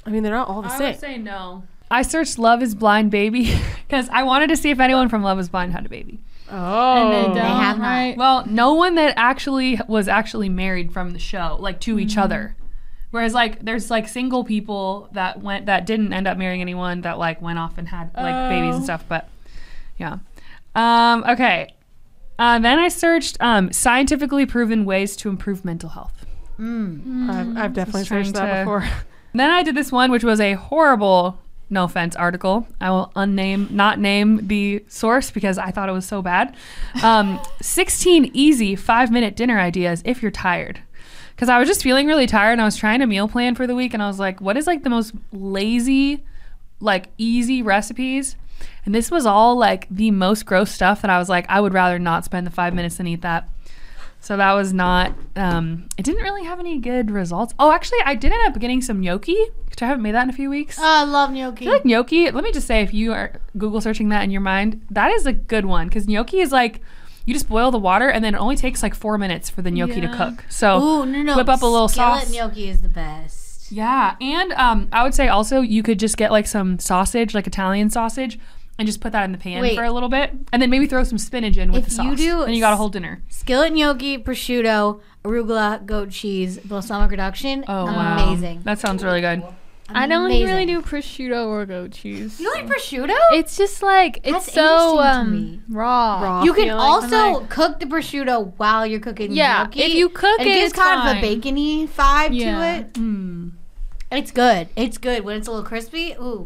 S2: I mean, they're not all the
S3: I
S2: same.
S3: would say no. I searched Love is Blind Baby because I wanted to see if anyone from Love is Blind had a baby.
S2: Oh.
S5: And they don't,
S4: have not.
S5: right?
S3: Well, no one that actually was actually married from the show, like to each other. Whereas like there's like single people that didn't end up marrying anyone that like went off and had like babies and stuff. But yeah. Okay. Then I searched scientifically proven ways to improve mental health.
S2: I've definitely
S3: Just trying
S2: searched that
S3: to-
S2: before.
S3: Then I did this one, which was a horrible, no offense, article. I will not name the source because I thought it was so bad. 16 easy 5-minute dinner ideas if you're tired. Because I was just feeling really tired and I was trying to meal plan for the week and I was like, what is like the most lazy, like easy recipes? And this was all like the most gross stuff that I was like, I would rather not spend the 5 minutes than eat that. So that was not, it didn't really have any good results. Oh, actually, I did end up getting some gnocchi, which I haven't made that in a few weeks.
S4: Oh, I love gnocchi.
S3: I feel like gnocchi, let me just say, if you are Google searching that in your mind, that is a good one. Because gnocchi is like, you just boil the water and then it only takes like 4 minutes for the gnocchi to cook. So
S4: Ooh, no.
S3: whip up a little
S4: Skillet
S3: sauce.
S4: gnocchi is the best.
S3: Yeah, and I would say also you could just get like some sausage, like Italian sausage, and just put that in the pan
S4: Wait.
S3: for a little bit. And then maybe throw some spinach in with
S4: If
S3: the sauce.
S4: you do
S3: and you got a whole dinner.
S4: Skillet gnocchi, prosciutto, arugula, goat cheese, balsamic reduction.
S3: Oh, wow.
S4: Amazing.
S3: That sounds really good.
S5: I don't
S4: Amazing.
S5: really do prosciutto or goat cheese.
S4: You like prosciutto?
S5: It's just like
S4: That's
S5: it's so
S4: interesting to me.
S5: raw.
S4: You can
S2: feeling.
S4: also
S5: Like-
S4: cook the prosciutto while you're cooking
S5: Yeah,
S4: gnocchi.
S5: if you cook
S4: it
S5: it,
S4: gives
S5: it's
S4: kind of a
S5: fine.
S4: bacony vibe
S5: Yeah.
S4: to it. It's good. It's good when it's a little crispy. Ooh.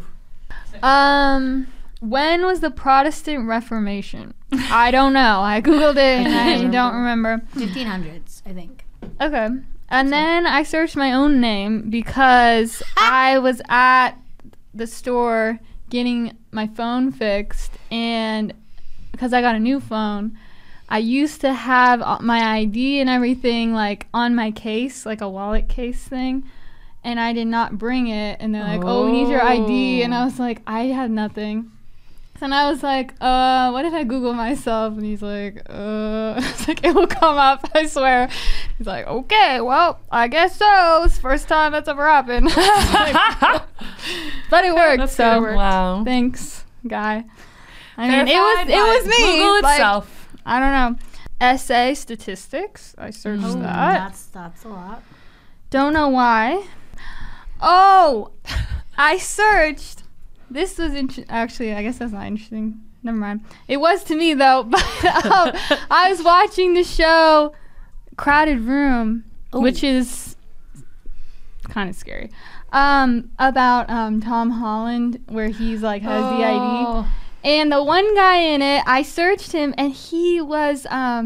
S5: When was the Protestant Reformation? I don't know. I googled it and I don't remember.
S4: 1500s, I think.
S5: Okay. And then I searched my own name because I was at the store getting my phone fixed, and because I got a new phone, I used to have my ID and everything like on my case, like a wallet case thing, and I did not bring it. And they're like, "Oh, we need your ID," and I was like, "I had nothing." And I was like, what if I Google myself? And he's like, it's like, it will come up, I swear. He's like, okay, well, I guess so. It's the first time that's ever happened. But it worked,
S2: That's
S5: so
S2: good.
S3: Wow.
S5: thanks, guy. I mean,
S3: Verified
S5: it was
S3: by
S5: me.
S3: Google
S5: like,
S3: itself.
S5: I don't know. Essay statistics. I searched that.
S4: That's a lot.
S5: Don't know why. Oh, I searched. This was actually, I guess that's not interesting. Never mind. It was to me though. But I was watching the show Crowded Room, which is kind of scary. About Tom Holland, where he's like has the ID. And the one guy in it, I searched him, and he was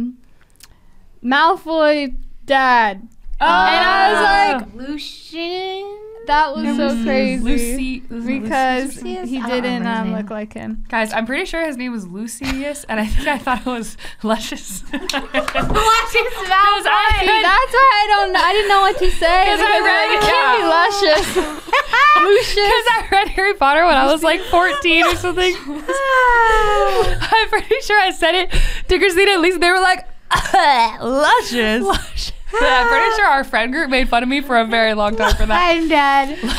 S5: Malfoy dad. And I was like,
S4: Lucian.
S5: that was so crazy. Because
S4: Lucius?
S5: he
S4: I don't
S5: didn't
S4: remember his name.
S5: look like him.
S3: Guys, I'm pretty sure his name was Lucius, and I think I thought it was Luscious.
S4: Luscious
S3: I
S5: See,
S3: read-
S5: that's why I didn't know what to say.
S3: Because I read-
S5: Luscious. Lucius.
S3: Because I read Harry Potter when I was like 14 or something. I'm pretty sure I said it to Christina and Lisa. They were like, Luscious. But I'm pretty sure our friend group made fun of me for a very long time for that.
S4: I'm dead.
S3: And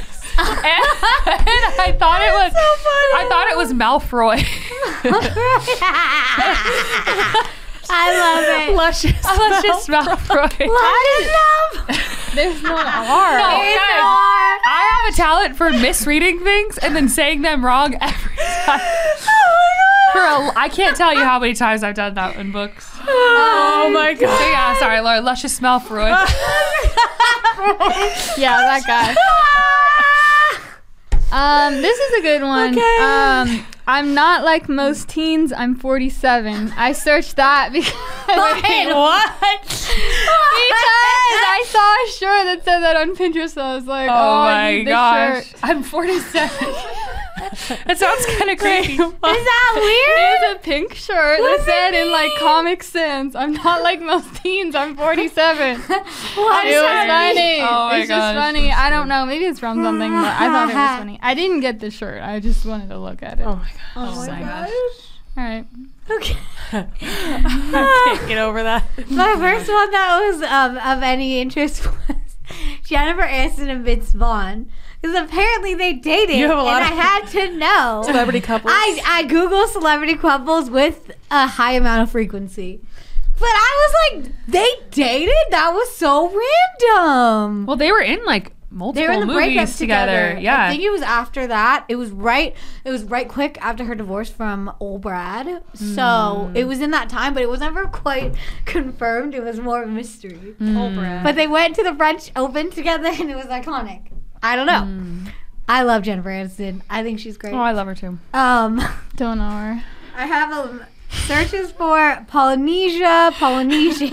S3: I thought it was Malfoy.
S4: I love it.
S2: Luscious.
S3: Luscious Malfoy.
S5: There's no R.
S3: No, guys, I have a talent for misreading things and then saying them wrong every time. I can't tell you how many times I've done that in books.
S2: Oh my god.
S3: So yeah, sorry, Laura. Luscious Malfoy.
S5: Yeah, that guy. This is a good one.
S2: Okay.
S5: I'm not like most teens. I'm 47. I searched that because I saw a shirt that said that on Pinterest. So I was like,
S3: Oh
S5: I
S3: my
S5: need this
S3: gosh.
S5: shirt.
S3: I'm 47. That sounds kind of crazy.
S4: Is that weird?
S5: It's a pink shirt that said in like Comic Sans, I'm not like most teens. I'm 47. It was funny.
S3: Oh my
S5: it's just
S3: gosh.
S5: funny. I don't know. Maybe it's from something, but I thought it was funny. I didn't get the shirt. I just wanted to look at it.
S2: Oh my god.
S4: Oh my gosh.
S5: All right.
S4: Okay.
S2: I can't get over that.
S4: My first one that was of any interest was Jennifer Aniston and Vince Vaughn. because apparently they dated,
S2: You have a lot
S4: and
S2: of-
S4: I had to know.
S2: Celebrity couples.
S4: I Google celebrity couples with a high amount of frequency. But I was like, they dated? That was so random.
S3: Well, they were in like multiple
S4: They were in the breakup
S3: movies together.
S4: I
S3: Yeah.
S4: think it was after that. It was right quick after her divorce from old Brad. So it was in that time, but it was never quite confirmed. It was more of a mystery. But they went to the French Open together, and it was iconic. I don't know. I love Jennifer Aniston. I think she's great.
S3: Oh, I love her too.
S5: Don't know her.
S4: I have searches for Polynesia, Polynesian,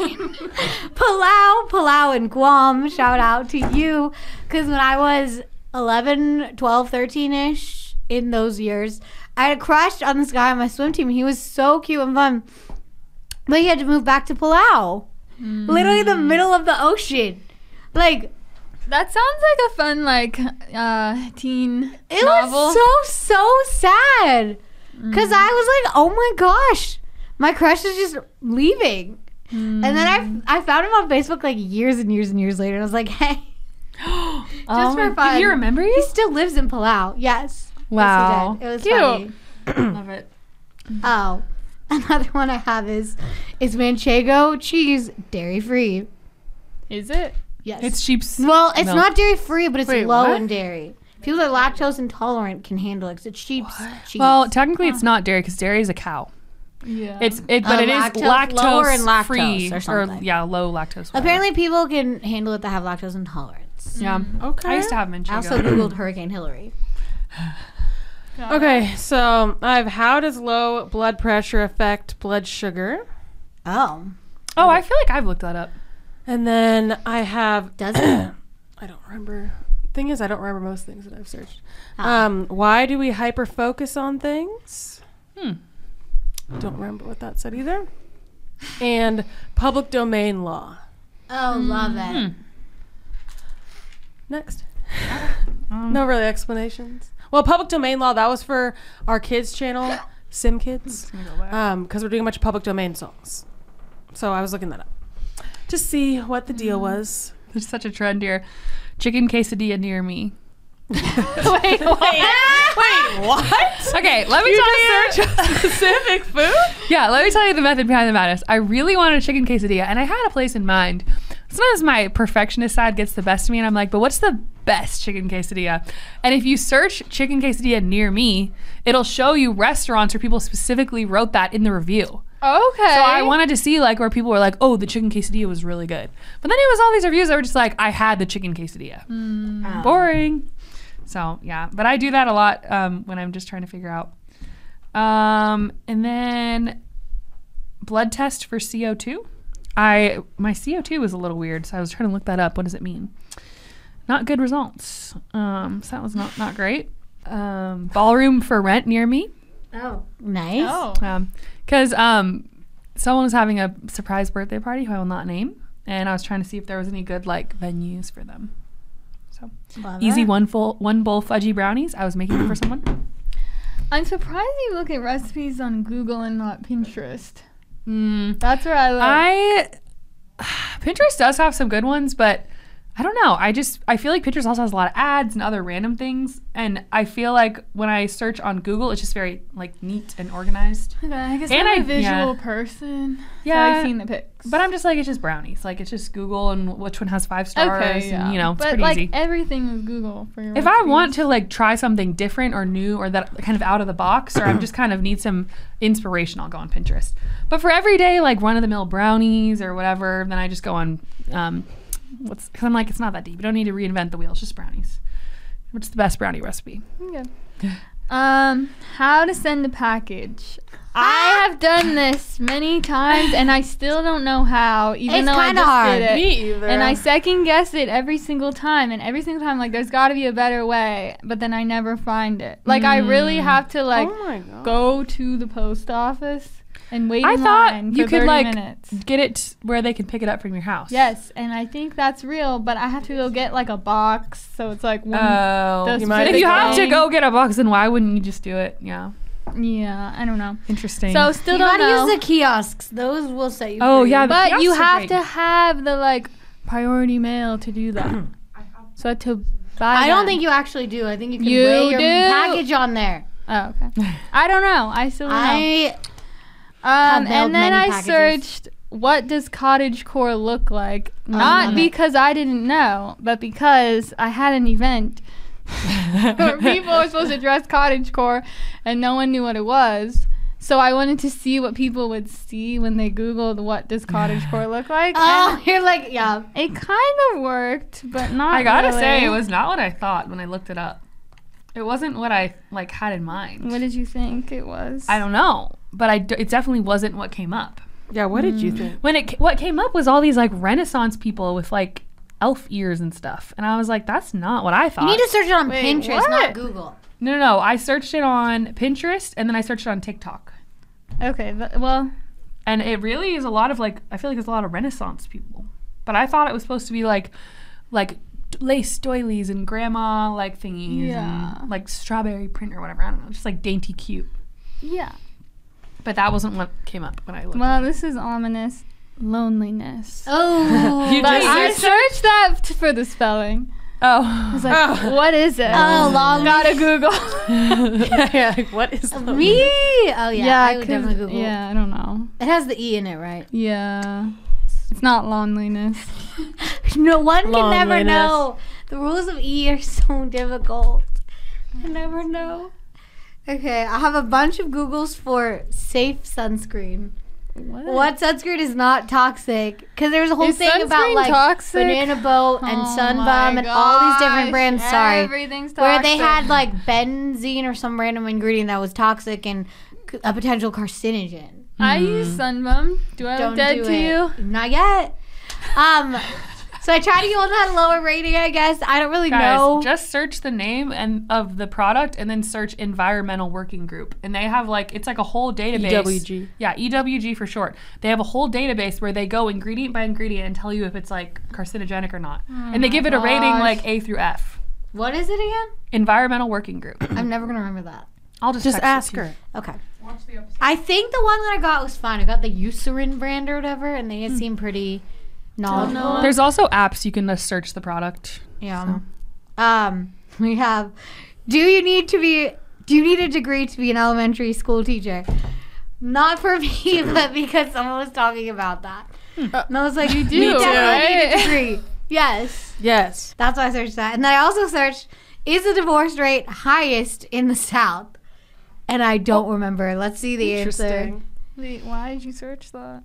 S4: Palau in Guam. Shout out to you. Because when I was 11, 12, 13-ish, in those years, I had a crush on this guy on my swim team. He was so cute and fun. But he had to move back to Palau. Literally the middle of the ocean. Like,
S5: That sounds like a fun, like, teen
S4: it
S5: novel.
S4: was so sad. Because I was like, oh my gosh, my crush is just leaving. And then I found him on Facebook like years and years and years later. And I was like, hey, just for fun.
S3: Did he remember you?
S4: He still lives in Palau. Yes.
S3: Wow.
S4: Yes, he did. It was
S5: Cute.
S4: funny.
S3: Love it.
S4: Oh, another one I have is Manchego cheese dairy free.
S5: Is it?
S4: Yes.
S3: It's sheep's.
S4: Well, it's
S3: milk.
S4: not dairy free, but it's
S2: Wait,
S4: low
S2: what?
S4: in dairy. People that are lactose intolerant can handle it 'cause it's sheep's cheese.
S3: Well, technically, it's not dairy because dairy is a cow.
S5: Yeah.
S3: But it is
S4: lactose, lower in lactose
S3: free
S4: or something.
S3: low lactose. whatever.
S4: apparently people can handle it that have lactose intolerance.
S3: Yeah.
S2: Okay.
S3: I used to have Manchego.
S4: I also googled Hurricane Hillary.
S2: Okay, so I have how does low blood pressure affect blood sugar?
S4: Oh,
S3: Oh, I feel like I've looked that up.
S2: And then I have
S4: does it?
S2: I don't remember. Thing is, I don't remember most things that I've searched. Why do we hyper focus on things? Don't remember what that said either. And public domain law.
S4: Oh, love it.
S2: Next. No really explanations. Well, public domain law, that was for our kids channel, Sim Kids, because we're doing a bunch of public domain songs. So I was looking that up to see what the deal was.
S3: There's such a trend here. Chicken quesadilla near me.
S2: Wait, what?
S3: Okay, let me tell you.
S2: Search a specific food?
S3: Yeah, let me tell you the method behind the madness. I really wanted a chicken quesadilla, and I had a place in mind. Sometimes my perfectionist side gets the best of me, and I'm like, but what's the best chicken quesadilla? And if you search chicken quesadilla near me, it'll show you restaurants where people specifically wrote that in the review.
S5: Okay.
S3: So I wanted to see like where people were like, oh, the chicken quesadilla was really good. But then it was all these reviews that were just like, I had the chicken quesadilla. Boring. So yeah, but I do that a lot when I'm just trying to figure out. And then blood test for CO2. My CO2 was a little weird, so I was trying to look that up. What does it mean? Not good results. So that was not great. Ballroom for rent near me.
S4: Oh, nice.
S5: Oh.
S3: Because someone was having a surprise birthday party who I will not name, and I was trying to see if there was any good like venues for them. So
S4: Love
S3: easy
S4: it.
S3: one bowl fudgy brownies. I was making them for someone.
S5: I'm surprised you look at recipes on Google and not Pinterest.
S3: Mm,
S5: That's where I look.
S3: Pinterest does have some good ones, but I don't know. I feel like Pinterest also has a lot of ads and other random things, and I feel like when I search on Google, it's just very like neat and organized.
S5: Okay, I guess
S3: And
S5: I'm a
S3: I-
S5: visual
S3: yeah.
S5: person.
S3: Yeah,
S5: So I've seen the pics.
S3: But I'm just like, it's just brownies. Like, it's just Google and which one has 5 stars.
S5: okay, yeah.
S3: And, you know, it's
S5: but
S3: pretty
S5: like
S3: easy.
S5: everything is Google for your
S3: If I
S5: recipes.
S3: want to like try something different or new or that kind of out of the box, or I'm just kind of need some inspiration, I'll go on Pinterest. But for everyday like run of the mill brownies or whatever, then I just go on because I'm like, it's not that deep. You don't need to reinvent the wheel. It's just brownies. What's the best brownie recipe?
S5: Okay. How to send a package. I have done this many times and I still don't know how, even
S4: It's
S5: though I
S4: kinda
S5: just
S4: hard.
S5: did it.
S2: Me either.
S5: And I second guess it every single time, and every single time like there's got to be a better way, but then I never find it. Like I really have to like
S2: oh my god.
S5: go to the post office and wait
S3: I
S5: in
S3: thought
S5: line
S3: you
S5: for
S3: could
S5: 30
S3: like
S5: minutes.
S3: get it where they can pick it up from your house.
S5: Yes, and I think that's real, but I have to go get like a box, so it's like one.
S3: Oh,
S5: the
S2: you might-
S3: if you have to
S5: specific
S3: go get a box, then why wouldn't you just do it? Yeah,
S5: thing. Yeah, I don't know.
S3: interesting.
S5: So still
S4: You
S5: don't
S4: gotta
S5: know.
S4: use the kiosks. Those will set you
S3: Oh,
S4: free.
S3: yeah, the
S5: But you
S3: kiosks are
S5: have
S3: great.
S5: to have the like priority mail to do that. So to
S4: I don't think you actually do. I think you can
S5: You
S4: weigh your
S5: do.
S4: package on there.
S5: Oh, okay. I don't know. I still don't know.
S4: I have mailed
S5: And then
S4: many
S5: I
S4: packages.
S5: searched, what does cottagecore look like? Not because I didn't know, but because I had an event where people were supposed to dress cottagecore and no one knew what it was. So I wanted to see what people would see when they Googled what does cottagecore look like.
S4: Oh, you're like, yeah.
S5: It kind of worked, but not
S3: I gotta
S5: really.
S3: say, it was not what I thought when I looked it up. It wasn't what I like had in mind.
S5: What did you think it was?
S3: I don't know, but it definitely wasn't what came up.
S2: Yeah, what did you think?
S3: What came up was all these like Renaissance people with like elf ears and stuff, and I was like, that's not what I thought.
S4: You need to search it on
S5: Wait,
S4: Pinterest,
S5: what?
S4: not Google.
S3: No. I searched it on Pinterest and then I searched it on TikTok,
S5: Okay, well,
S3: and it really is a lot of like I feel like it's a lot of Renaissance people, but I thought it was supposed to be like lace doilies and grandma like thingies
S5: Yeah.
S3: and like strawberry print or whatever. I don't know, just like dainty cute.
S5: yeah.
S3: But that wasn't what came up when I looked.
S5: Well, this is ominous. Loneliness.
S4: Oh.
S3: You
S5: But
S3: just
S5: I searched that for the spelling.
S3: oh,
S5: I was like, what is it?
S4: Oh, long.
S5: Gotta Google.
S2: Yeah, like, what is the
S4: Me? Oh, yeah. I would
S5: 'cause-
S4: definitely Google.
S5: Yeah, I don't know.
S4: It has the E in it, right?
S5: Yeah. It's not loneliness.
S4: No one can never
S2: Loneliness.
S4: know. The rules of E are so difficult. I never know. Okay, I have a bunch of Googles for safe sunscreen. What sunscreen is not toxic? Because there's a whole
S5: Is
S4: thing about
S5: sunscreen
S4: like
S5: toxic?
S4: Banana Boat and
S5: Oh
S4: Sun
S5: my
S4: Bum and all these different
S5: gosh,
S4: brands. Sorry,
S5: Everything's toxic.
S4: where they had like benzene or some random ingredient that was toxic and a potential carcinogen.
S5: I use Sunbum. Do I look
S4: Don't
S5: dead
S4: do
S5: to
S4: it.
S5: you?
S4: Not yet. So I tried to go on that lower rating, I guess. I don't really
S3: guys,
S4: know.
S3: just search the name of the product and then search Environmental Working Group, and they have like it's like a whole database.
S2: EWG.
S3: Yeah, EWG for short. They have a whole database where they go ingredient by ingredient and tell you if it's like carcinogenic or not, and they give it a rating
S5: gosh.
S3: like A through F.
S4: What is it again?
S3: Environmental Working Group.
S4: I'm never gonna remember that.
S3: I'll just
S2: Just
S3: text it
S2: ask
S3: to you.
S2: her.
S4: Okay.
S3: Watch the episode.
S4: I think the one that I got was fine. I got the Eucerin brand or whatever, and they seem pretty knowledgeable.
S3: There's also apps you can just search the product.
S4: Yeah. We have. Do you need a degree to be an elementary school teacher? Not for me, but because someone was talking about that. And I was like, you
S5: do,
S4: definitely need a
S5: right?
S4: degree. Yes.
S2: Yes.
S4: That's why I searched that. And then I also searched, is the divorce rate highest in the South? And I don't remember. Let's see the answer.
S2: Interesting.
S5: Wait, why did you search that?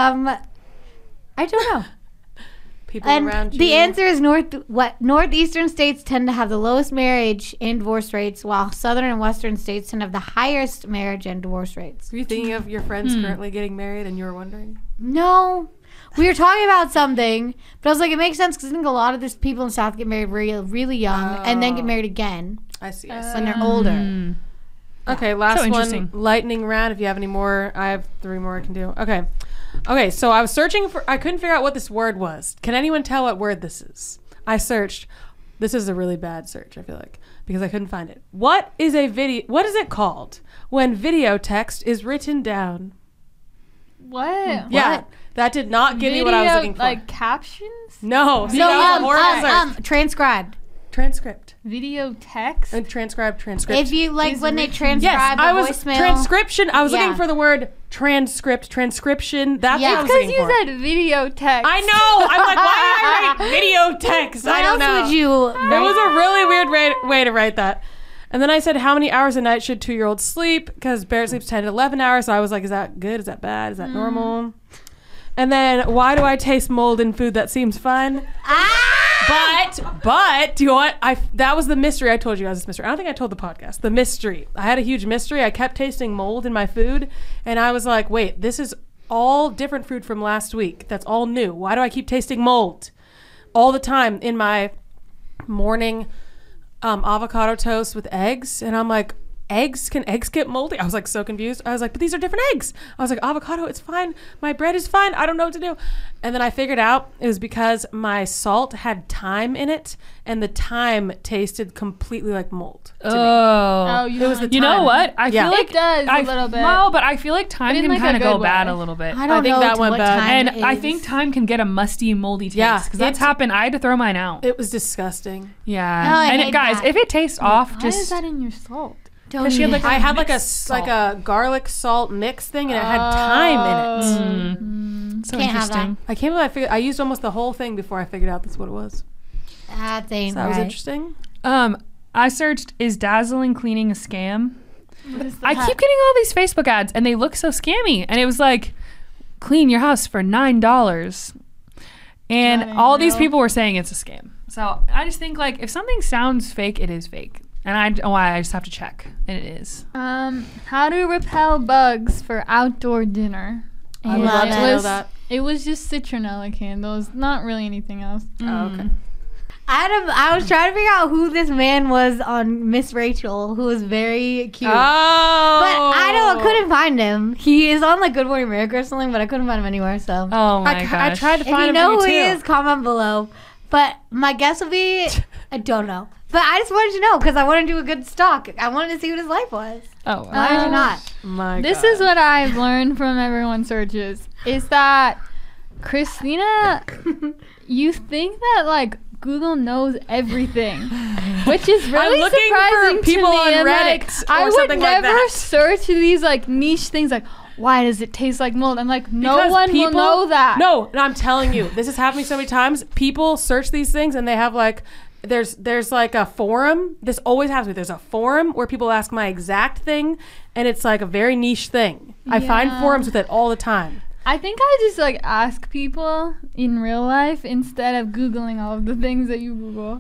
S4: I don't know.
S2: People
S4: And
S2: around you.
S4: the answer is northeastern states tend to have the lowest marriage and divorce rates, while southern and western states tend to have the highest marriage and divorce rates.
S2: Were you thinking of your friends currently getting married and you were wondering?
S4: No, we were talking about something, but I was like, it makes sense because I think a lot of these people in the South get married really young and then get married again
S2: I see.
S4: when they're older.
S2: Okay, last
S3: So interesting.
S2: one. Lightning round. If you have any more, I have 3 more I can do. Okay, so I was searching for, I couldn't figure out what this word was. Can anyone tell what word this is? I searched. This is a really bad search, I feel like, because I couldn't find it. What is it called when video text is written down?
S5: What?
S2: Yeah, that did not give me what I was looking for.
S5: Like captions?
S2: No, see, that was a horrible search.
S4: Transcribed.
S2: Transcript.
S5: Video text?
S2: And transcript.
S4: If you like when they
S2: Yes,
S4: transcribe
S2: I
S4: a
S2: was
S4: voicemail.
S2: transcription. I was
S4: Yeah.
S2: looking for the word transcription. That's
S4: Yeah.
S2: what I was
S5: Because
S2: looking
S5: you
S2: for.
S5: said video text.
S2: I know. I'm like, why did I write video text?
S4: What
S2: I don't
S4: else
S2: know.
S4: would you?
S2: It was a really weird way to write that. And then I said, how many hours a night should 2-year-olds sleep? Because Barrett sleeps 10 to 11 hours. So I was like, is that good? Is that bad? Is that normal? And then, why do I taste mold in food that seems fun? But do you know what? That was the mystery. I told you guys this mystery. I don't think I told the podcast. The mystery. I had a huge mystery. I kept tasting mold in my food, and I was like, wait, this is all different food from last week. That's all new. Why do I keep tasting mold all the time in my morning avocado toast with eggs? And I'm like, can eggs get moldy? I was like so confused. I was like, but these are different eggs. I was like, avocado, it's fine. My bread is fine. I don't know what to do. And then I figured out it was because my salt had thyme in it, and the thyme tasted completely like mold to me.
S5: Oh,
S2: It was the
S3: You know
S2: thyme.
S3: what? I
S2: Yeah.
S3: feel like
S5: It does a little bit.
S3: No, but I feel like thyme
S5: But in,
S3: can
S5: like, a
S3: kind of go
S5: good
S3: bad
S5: way.
S3: a little bit.
S4: I don't
S2: think
S4: know
S2: that went
S4: what
S2: bad.
S4: time
S3: And
S4: it
S3: I
S4: is.
S3: think thyme can get a musty, moldy taste.
S2: Yeah,
S3: Because that's
S2: it's-
S3: happened. I had to throw mine out.
S2: It was disgusting.
S3: Yeah.
S4: No, I
S3: and
S4: hate
S3: guys,
S4: that.
S3: if it tastes off,
S5: Why
S3: just
S5: is that in your salt?
S4: Don't
S3: she had,
S4: eat
S3: like,
S4: it.
S2: I had like a
S3: Mixed
S2: like a garlic salt mix thing, and it had thyme in it.
S3: so
S4: Can't have that.
S3: interesting.
S2: I can't believe I used almost the whole thing before I figured out that's what it was.
S4: That ain't
S2: So that was
S4: right.
S2: interesting.
S3: I searched, is dazzling cleaning a scam?
S5: What is
S3: I
S5: that?
S3: keep getting all these Facebook ads, and they look so scammy. And it was like, clean your house for $9. And
S5: Not
S3: all these
S5: real.
S3: people were saying it's a scam. So I just think, like, if something sounds fake, it is fake. And I just have to check. And it is.
S5: How to repel bugs for outdoor dinner.
S2: I
S5: And
S2: would love
S4: it
S2: to know
S5: was-
S2: that.
S5: It was just citronella candles, not really anything else.
S2: Oh, okay.
S4: I was trying to figure out who this man was on Miss Rachel, who was very cute.
S2: Oh,
S4: But I couldn't find him. He is on like Good Morning America or something, but I couldn't find him anywhere. So
S3: Oh, my
S2: I
S3: gosh.
S2: tried to
S4: if
S2: find
S4: you
S2: him
S4: know who
S2: for
S4: he
S2: you too.
S4: is, comment below. But my guess would be, I don't know. But I just wanted to know because I wanted to do a good stalk. I wanted to see what his life was.
S3: Oh,
S4: Why or not?
S2: My
S5: This
S2: God.
S5: is what I've learned from everyone's searches is that Christina, you think that like Google knows everything, which is really
S2: looking for
S5: surprising
S2: people
S5: to me.
S2: on
S5: And, like,
S2: Reddit
S5: I
S2: or
S5: would
S2: something like
S5: never
S2: that.
S5: search these like niche things like why does it taste like mold? I'm like, no
S2: Because
S5: one will know that.
S2: No, I'm telling you, this has happened to me so many times. People search these things and they have like, there's like a forum. This always happens to me. There's a forum where people ask my exact thing, and it's like a very niche thing. I find
S5: Yeah.
S2: forums with it all the time.
S5: I think I just like ask people in real life instead of Googling all of the things that you Google.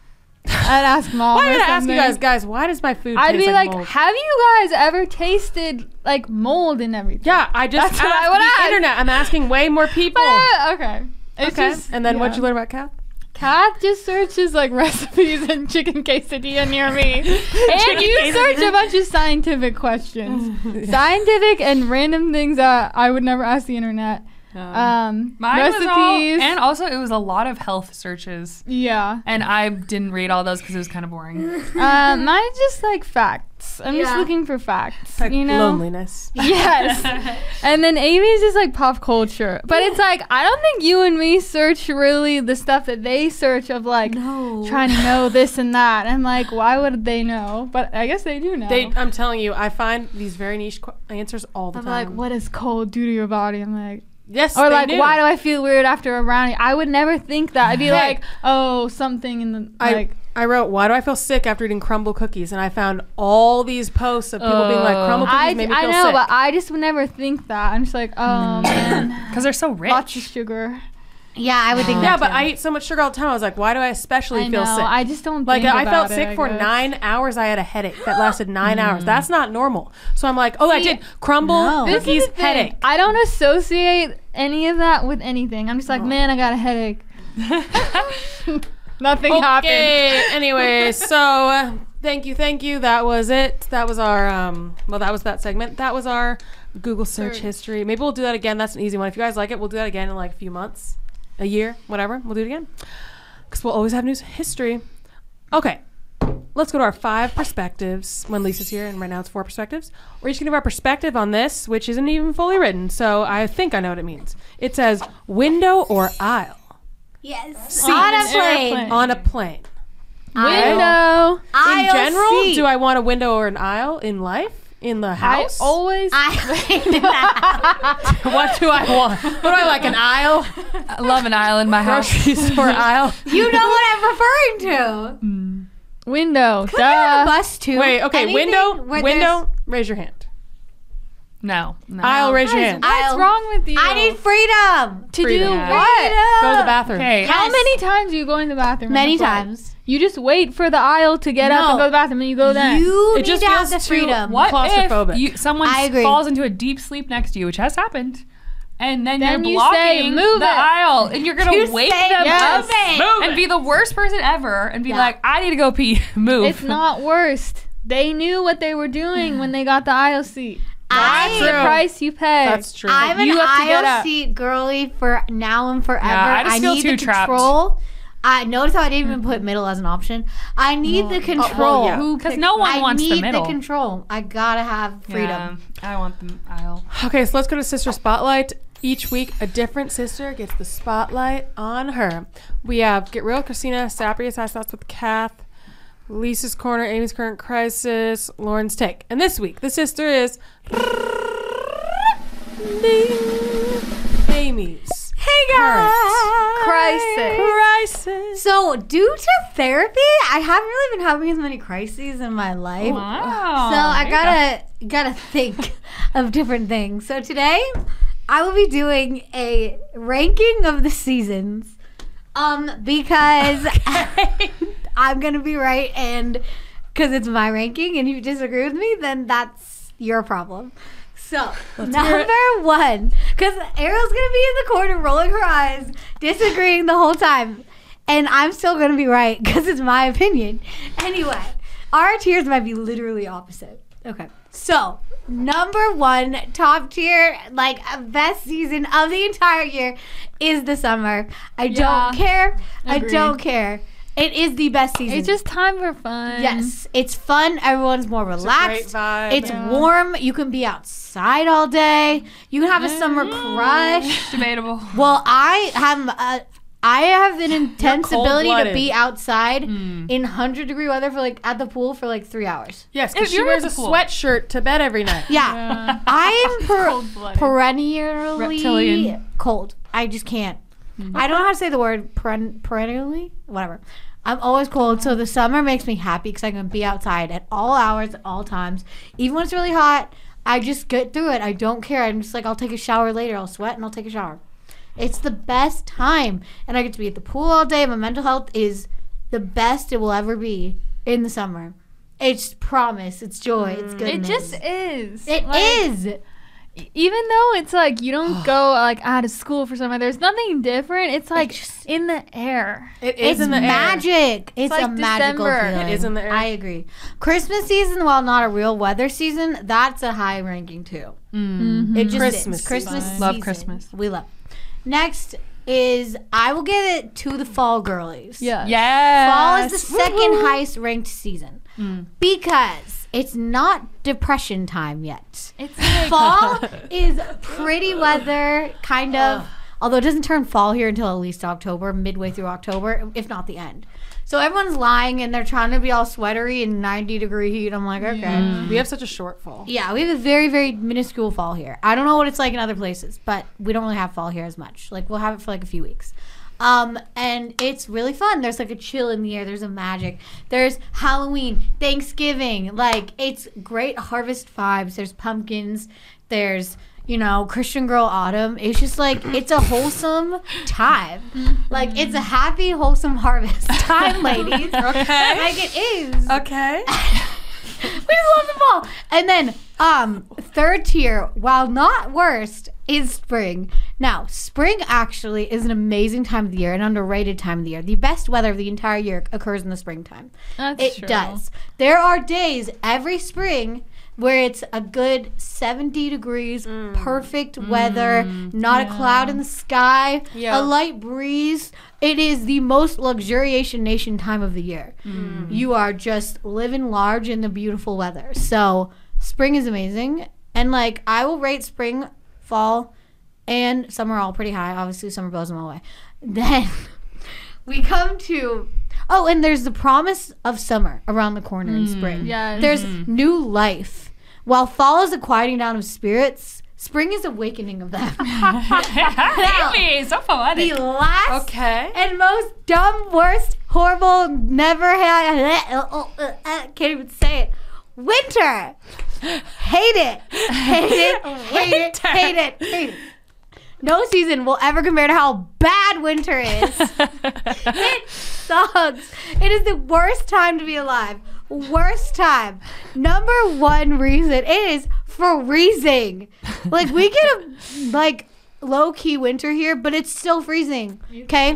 S5: I'd ask mom.
S2: Why
S5: or
S2: did I ask you
S5: something.
S2: guys, why does my food
S5: I'd
S2: taste
S5: be like,
S2: mold?
S5: have you guys ever tasted like mold and everything?
S2: Yeah, I just
S5: That's what I
S2: asked
S5: would
S2: the
S5: ask.
S2: internet. I'm asking way more people.
S5: Okay. It's
S2: Okay.
S5: just-
S2: And then
S5: yeah.
S2: what'd you learn about Kath?
S5: Kat just searches like recipes and chicken quesadilla near me. And you search a bunch of scientific questions. Scientific and random things that I would never ask the internet.
S3: Mine
S5: Recipes.
S3: was all, and also it was a lot of health searches.
S5: Yeah.
S3: And I didn't read all those because it was kind of boring.
S5: Mine's just like facts. I'm just
S4: Yeah.
S5: looking for facts.
S2: Like
S5: you know?
S2: loneliness.
S5: Yes. And then Amy's just like pop culture. But it's like, I don't think you and me search really the stuff that they search of like trying to know this and that. And like, why would they know? But I guess they do know.
S2: I'm telling you, I find these very niche answers all the
S5: I'm
S2: time.
S5: like, what does cold do to your body? I'm like,
S2: Yes,
S5: or
S2: they
S5: like,
S2: do.
S5: why do I feel weird after a brownie? I would never think that. I'd be like, oh, something in the, like,
S2: I wrote, why do I feel sick after eating crumble cookies? And I found all these posts of people being like, crumble cookies made me feel
S5: I know,
S2: sick.
S5: but I just would never think that. I'm just like, oh man,
S3: Because they're so rich.
S5: lots of sugar.
S4: Yeah, I would think
S2: yeah,
S4: that
S2: but
S4: too.
S2: I eat so much sugar all the time. I was like, why do I especially
S5: I
S2: feel
S5: know.
S2: sick?
S5: I just don't
S2: Like,
S5: think
S2: I felt
S5: about it,
S2: sick
S5: I
S2: for
S5: guess.
S2: 9 hours. I had a headache that lasted 9 hours. That's not normal. So I'm like, I did crumble
S4: No.
S5: This is
S2: cookies,
S5: the thing.
S2: headache.
S5: I don't associate any of that with anything. I'm just like, man, I got a headache. Nothing happened.
S2: Okay, anyway, so thank you. That was it. That was our, that was that segment. That was our Google search history. Maybe we'll do that again. That's an easy one. If you guys like it, we'll do that again in like a few months, a year, whatever. We'll do it again. Because we'll always have news history. Okay, let's go to our 5 perspectives when Lisa's here, and right now it's 4 perspectives. We're each going to give our perspective on this, which isn't even fully written, so I think I know what it means. It says window or aisle
S4: Yes.
S2: Seat.
S4: On a
S5: Airplane.
S4: plane.
S2: on a plane.
S5: Window.
S2: In
S4: Aisle
S2: general,
S4: seat.
S2: do I want a window or an aisle in life? In the
S5: I
S2: house?
S5: always.
S2: What do I want? What do I like? An aisle?
S3: I love an aisle in my house.
S2: Grocery store aisle?
S4: You know what I'm referring to.
S5: Window.
S4: Can we on a
S5: Duh.
S4: bus too?
S2: Wait, okay,
S4: Anything
S2: window,
S4: where
S2: window, raise your hand.
S3: No.
S2: Aisle, raise your hand.
S5: What's
S4: Aisle.
S5: wrong with you?
S4: I need freedom.
S5: to
S2: freedom.
S5: do
S3: Yeah.
S5: what?
S2: Go to the bathroom.
S3: Okay.
S5: How
S4: Yes.
S5: many times do you go in the bathroom? on
S4: Many
S5: the flight?
S4: times.
S5: You just wait for the aisle to get up
S4: No.
S5: and go to the bathroom, and you go there.
S4: You
S2: It
S4: need
S2: just
S4: to have
S2: feels
S4: the
S2: too-
S4: freedom.
S3: What
S2: Claustrophobic.
S3: if someone
S4: I agree.
S3: falls into a deep sleep next to you, which has happened, and then
S5: Then
S3: you're
S5: you
S3: blocking
S5: say, "Move
S3: the
S5: it."
S3: aisle, and you're gonna
S4: You
S3: wake
S4: say,
S3: them
S5: Yes.
S3: up
S4: "Move it."
S3: and be the worst person ever, and be
S4: Yeah.
S3: like, "I need to go pee." Move.
S5: It's not worst. They knew what they were doing when they got the aisle seat.
S2: That's
S5: The
S2: true.
S5: price you pay.
S2: That's true.
S4: I'm an
S5: You have to get
S4: aisle
S5: up.
S4: seat girly for now and forever.
S3: Yeah, I just feel
S4: need
S3: too
S4: the
S3: trapped.
S4: control. I notice how I didn't even put middle as an option. I need the control.
S2: yeah.
S3: Because no one wants
S4: I
S3: the
S4: need
S3: middle.
S4: control. I gotta have freedom.
S3: Yeah, I want the aisle.
S2: Okay, so let's go to Sister Spotlight. Each week, a different sister gets the spotlight on her. We have Get Real with Christina, Sappy Thoughts with Kath, Lisa's Corner, Amy's Current Crisis, Lauren's Take. And this week, the sister is Amy's
S4: Hey guys.
S2: Crisis.
S4: So, due to therapy, I haven't really been having as many crises in my life.
S3: Wow.
S4: So I gotta think of different things. So today, I will be doing a ranking of the seasons, because I'm gonna be right, and because it's my ranking, and if you disagree with me, then that's your problem. So number one, because Ariel's gonna be in the corner rolling her eyes, disagreeing the whole time, and I'm still gonna be right because it's my opinion. Anyway, our tiers might be literally opposite. Okay, so number one, top tier, like best season of the entire year is the summer. I don't care.
S5: Agreed.
S4: I don't care. It is the best season.
S5: It's just time for fun.
S4: Yes, it's fun. Everyone's more relaxed.
S2: Great vibe.
S4: It's warm. You can be outside all day. You can have a summer crush.
S3: Debatable.
S4: Well, I have an intense ability to
S2: cold-blooded.
S4: be outside in 100-degree weather for like at the pool for like 3 hours.
S2: Yes, because
S3: If
S2: she
S3: you're
S2: wears
S3: at
S2: a
S3: the pool.
S2: sweatshirt to bed every night.
S4: Yeah, I am
S3: Cold-blooded.
S4: perennially
S3: Reptilian.
S4: cold. I just can't. I don't know how to say the word perennially. Whatever. I'm always cold, so the summer makes me happy because I can be outside at all hours, at all times. Even when it's really hot, I just get through it. I don't care. I'm just like, I'll take a shower later. I'll sweat and I'll take a shower. It's the best time. And I get to be at the pool all day. My mental health is the best it will ever be in the summer. It's promise. It's joy. It's
S5: It
S4: goodness.
S5: just is.
S4: It
S5: Like,
S4: is.
S5: Even though it's like you don't go like out of school for summer, there's nothing different. It's like in the air.
S2: It is
S4: It's
S2: in the air.
S4: magic. It's
S5: like
S4: a magical
S5: December.
S4: feeling.
S2: It is in the air.
S4: I agree. Christmas season, while not a real weather season, that's a high ranking too. It just
S2: Christmas
S4: is. Christmas
S2: season.
S3: Love
S4: season.
S3: Christmas.
S4: We love. Next is I will give it to the fall girlies.
S5: Yeah.
S3: Yes.
S4: Fall is the second highest ranked season because it's not depression time yet.
S5: It's like
S4: Fall is pretty weather, kind of. Although it doesn't turn fall here until at least October, midway through October, if not the end. So everyone's lying and they're trying to be all sweatery in 90-degree heat. I'm like, okay.
S2: We have such a short fall.
S4: Yeah, we have a very, very minuscule fall here. I don't know what it's like in other places, but we don't really have fall here as much. Like, we'll have it for like a few weeks. And it's really fun. There's like a chill in the air. There's a magic. There's Halloween, Thanksgiving. Like, it's great harvest vibes. There's pumpkins. There's, you know, Christian Girl Autumn. It's just like, it's a wholesome time. Like, it's a happy, wholesome harvest time, ladies.
S2: Okay.
S4: Like, it is.
S2: Okay.
S4: We just love the fall. And then, third tier, while not worst, is spring. Now, spring actually is an amazing time of the year, an underrated time of the year. The best weather of the entire year occurs in the springtime.
S5: That's
S4: It
S5: true.
S4: does. There are days every spring where it's a good 70 degrees, perfect weather, not a cloud in the sky,
S2: Yeah.
S4: a light breeze. It is the most luxuriation nation time of the year. You are just living large in the beautiful weather. So spring is amazing. And like, I will rate spring, fall, and summer all pretty high. Obviously, summer blows them all away. Then we come to... Oh, and there's the promise of summer around the corner in spring.
S5: Yes.
S4: There's new life. While fall is a quieting down of spirits, spring is awakening of them.
S3: Amy, so poetic.
S4: The last
S2: Okay.
S4: and most dumb, worst, horrible, never had... can't even say it. Winter. Hate it. Hate it. Hate it. Hate it. Hate it. No season will ever compare to how bad winter is. It sucks. It is the worst time to be alive. Worst time. Number one reason. It is freezing. Like, we get a like low-key winter here, but it's still freezing. Okay?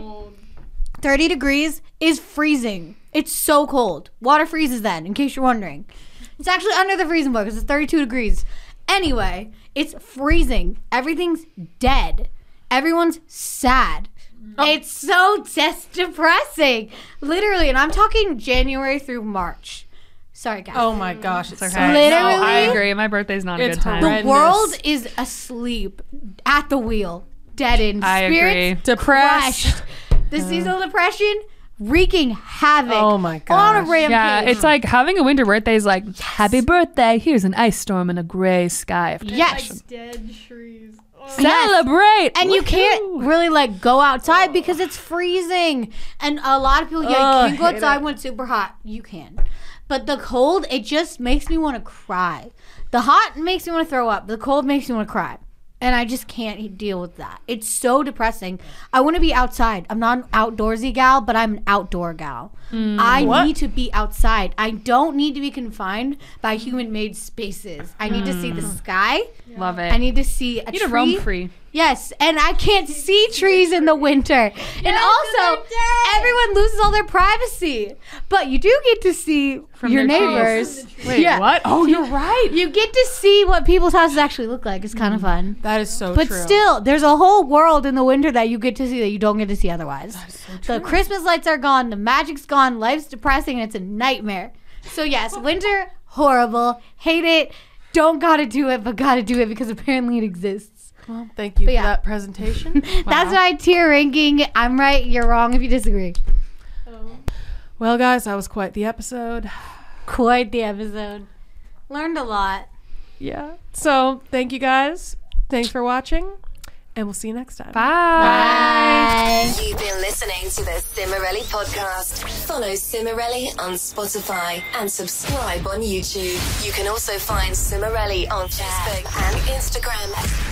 S4: 30 degrees is freezing. It's so cold. Water freezes then, in case you're wondering. It's actually under the freezing point because it's 32 degrees. Anyway, it's freezing. Everything's dead. Everyone's sad. It's so just depressing. Literally, and I'm talking January through March. Sorry, guys.
S2: Oh my gosh, it's
S3: Okay.
S4: Literally-
S3: No, I agree. My birthday's not a
S2: It's
S3: good time.
S2: horrendous.
S4: The world is asleep at the wheel, deadened.
S3: I
S4: Spirits
S3: agree.
S2: Depressed.
S4: crushed. The seasonal depression wreaking havoc.
S2: Oh my
S4: On a
S2: gosh.
S4: rampage.
S3: Yeah, it's like having a winter birthday is like, happy birthday. Here's an ice storm and a gray sky.
S4: yes.
S5: Dead trees.
S3: Celebrate.
S4: And you can't really like go outside because it's freezing. And a lot of people, you can go
S2: hate
S4: outside
S2: it.
S4: when it's super hot. You can. But the cold, it just makes me want to cry. The hot makes me want to throw up. The cold makes me want to cry. And I just can't deal with that. It's so depressing. I want to be outside. I'm not an outdoorsy gal, but I'm an outdoor gal. I need to be outside. I don't need to be confined by human-made spaces. I need to see the sky.
S3: Love it.
S4: I need to see a
S3: you need
S4: tree.
S3: to roam free.
S4: Yes, and I can't see trees in the winter. And also, everyone loses all their privacy. But you do get to see
S3: From
S4: your
S3: their
S4: neighbors.
S3: Wait, what? Oh, you're right.
S4: You get to see what people's houses actually look like. It's kind of fun.
S2: That is so
S4: But
S2: true.
S4: still, there's a whole world in the winter that you get to see that you don't get to see otherwise. The Christmas lights are gone, the magic's gone, life's depressing, and it's a nightmare. So yes, winter, horrible, hate it, don't gotta do it, but gotta do it because apparently it exists.
S2: Well, thank you for
S4: yeah.
S2: that presentation.
S4: That's my tier ranking. I'm right, you're wrong if you disagree.
S2: Well, guys, that was quite the episode.
S4: Quite the episode. Learned a lot.
S2: Yeah. So, thank you guys. Thanks for watching, and we'll see you next time.
S3: Bye.
S4: Bye.
S1: You've been listening to the Cimarelli podcast. Follow Cimarelli on Spotify and subscribe on YouTube. You can also find Cimarelli on Facebook and Instagram.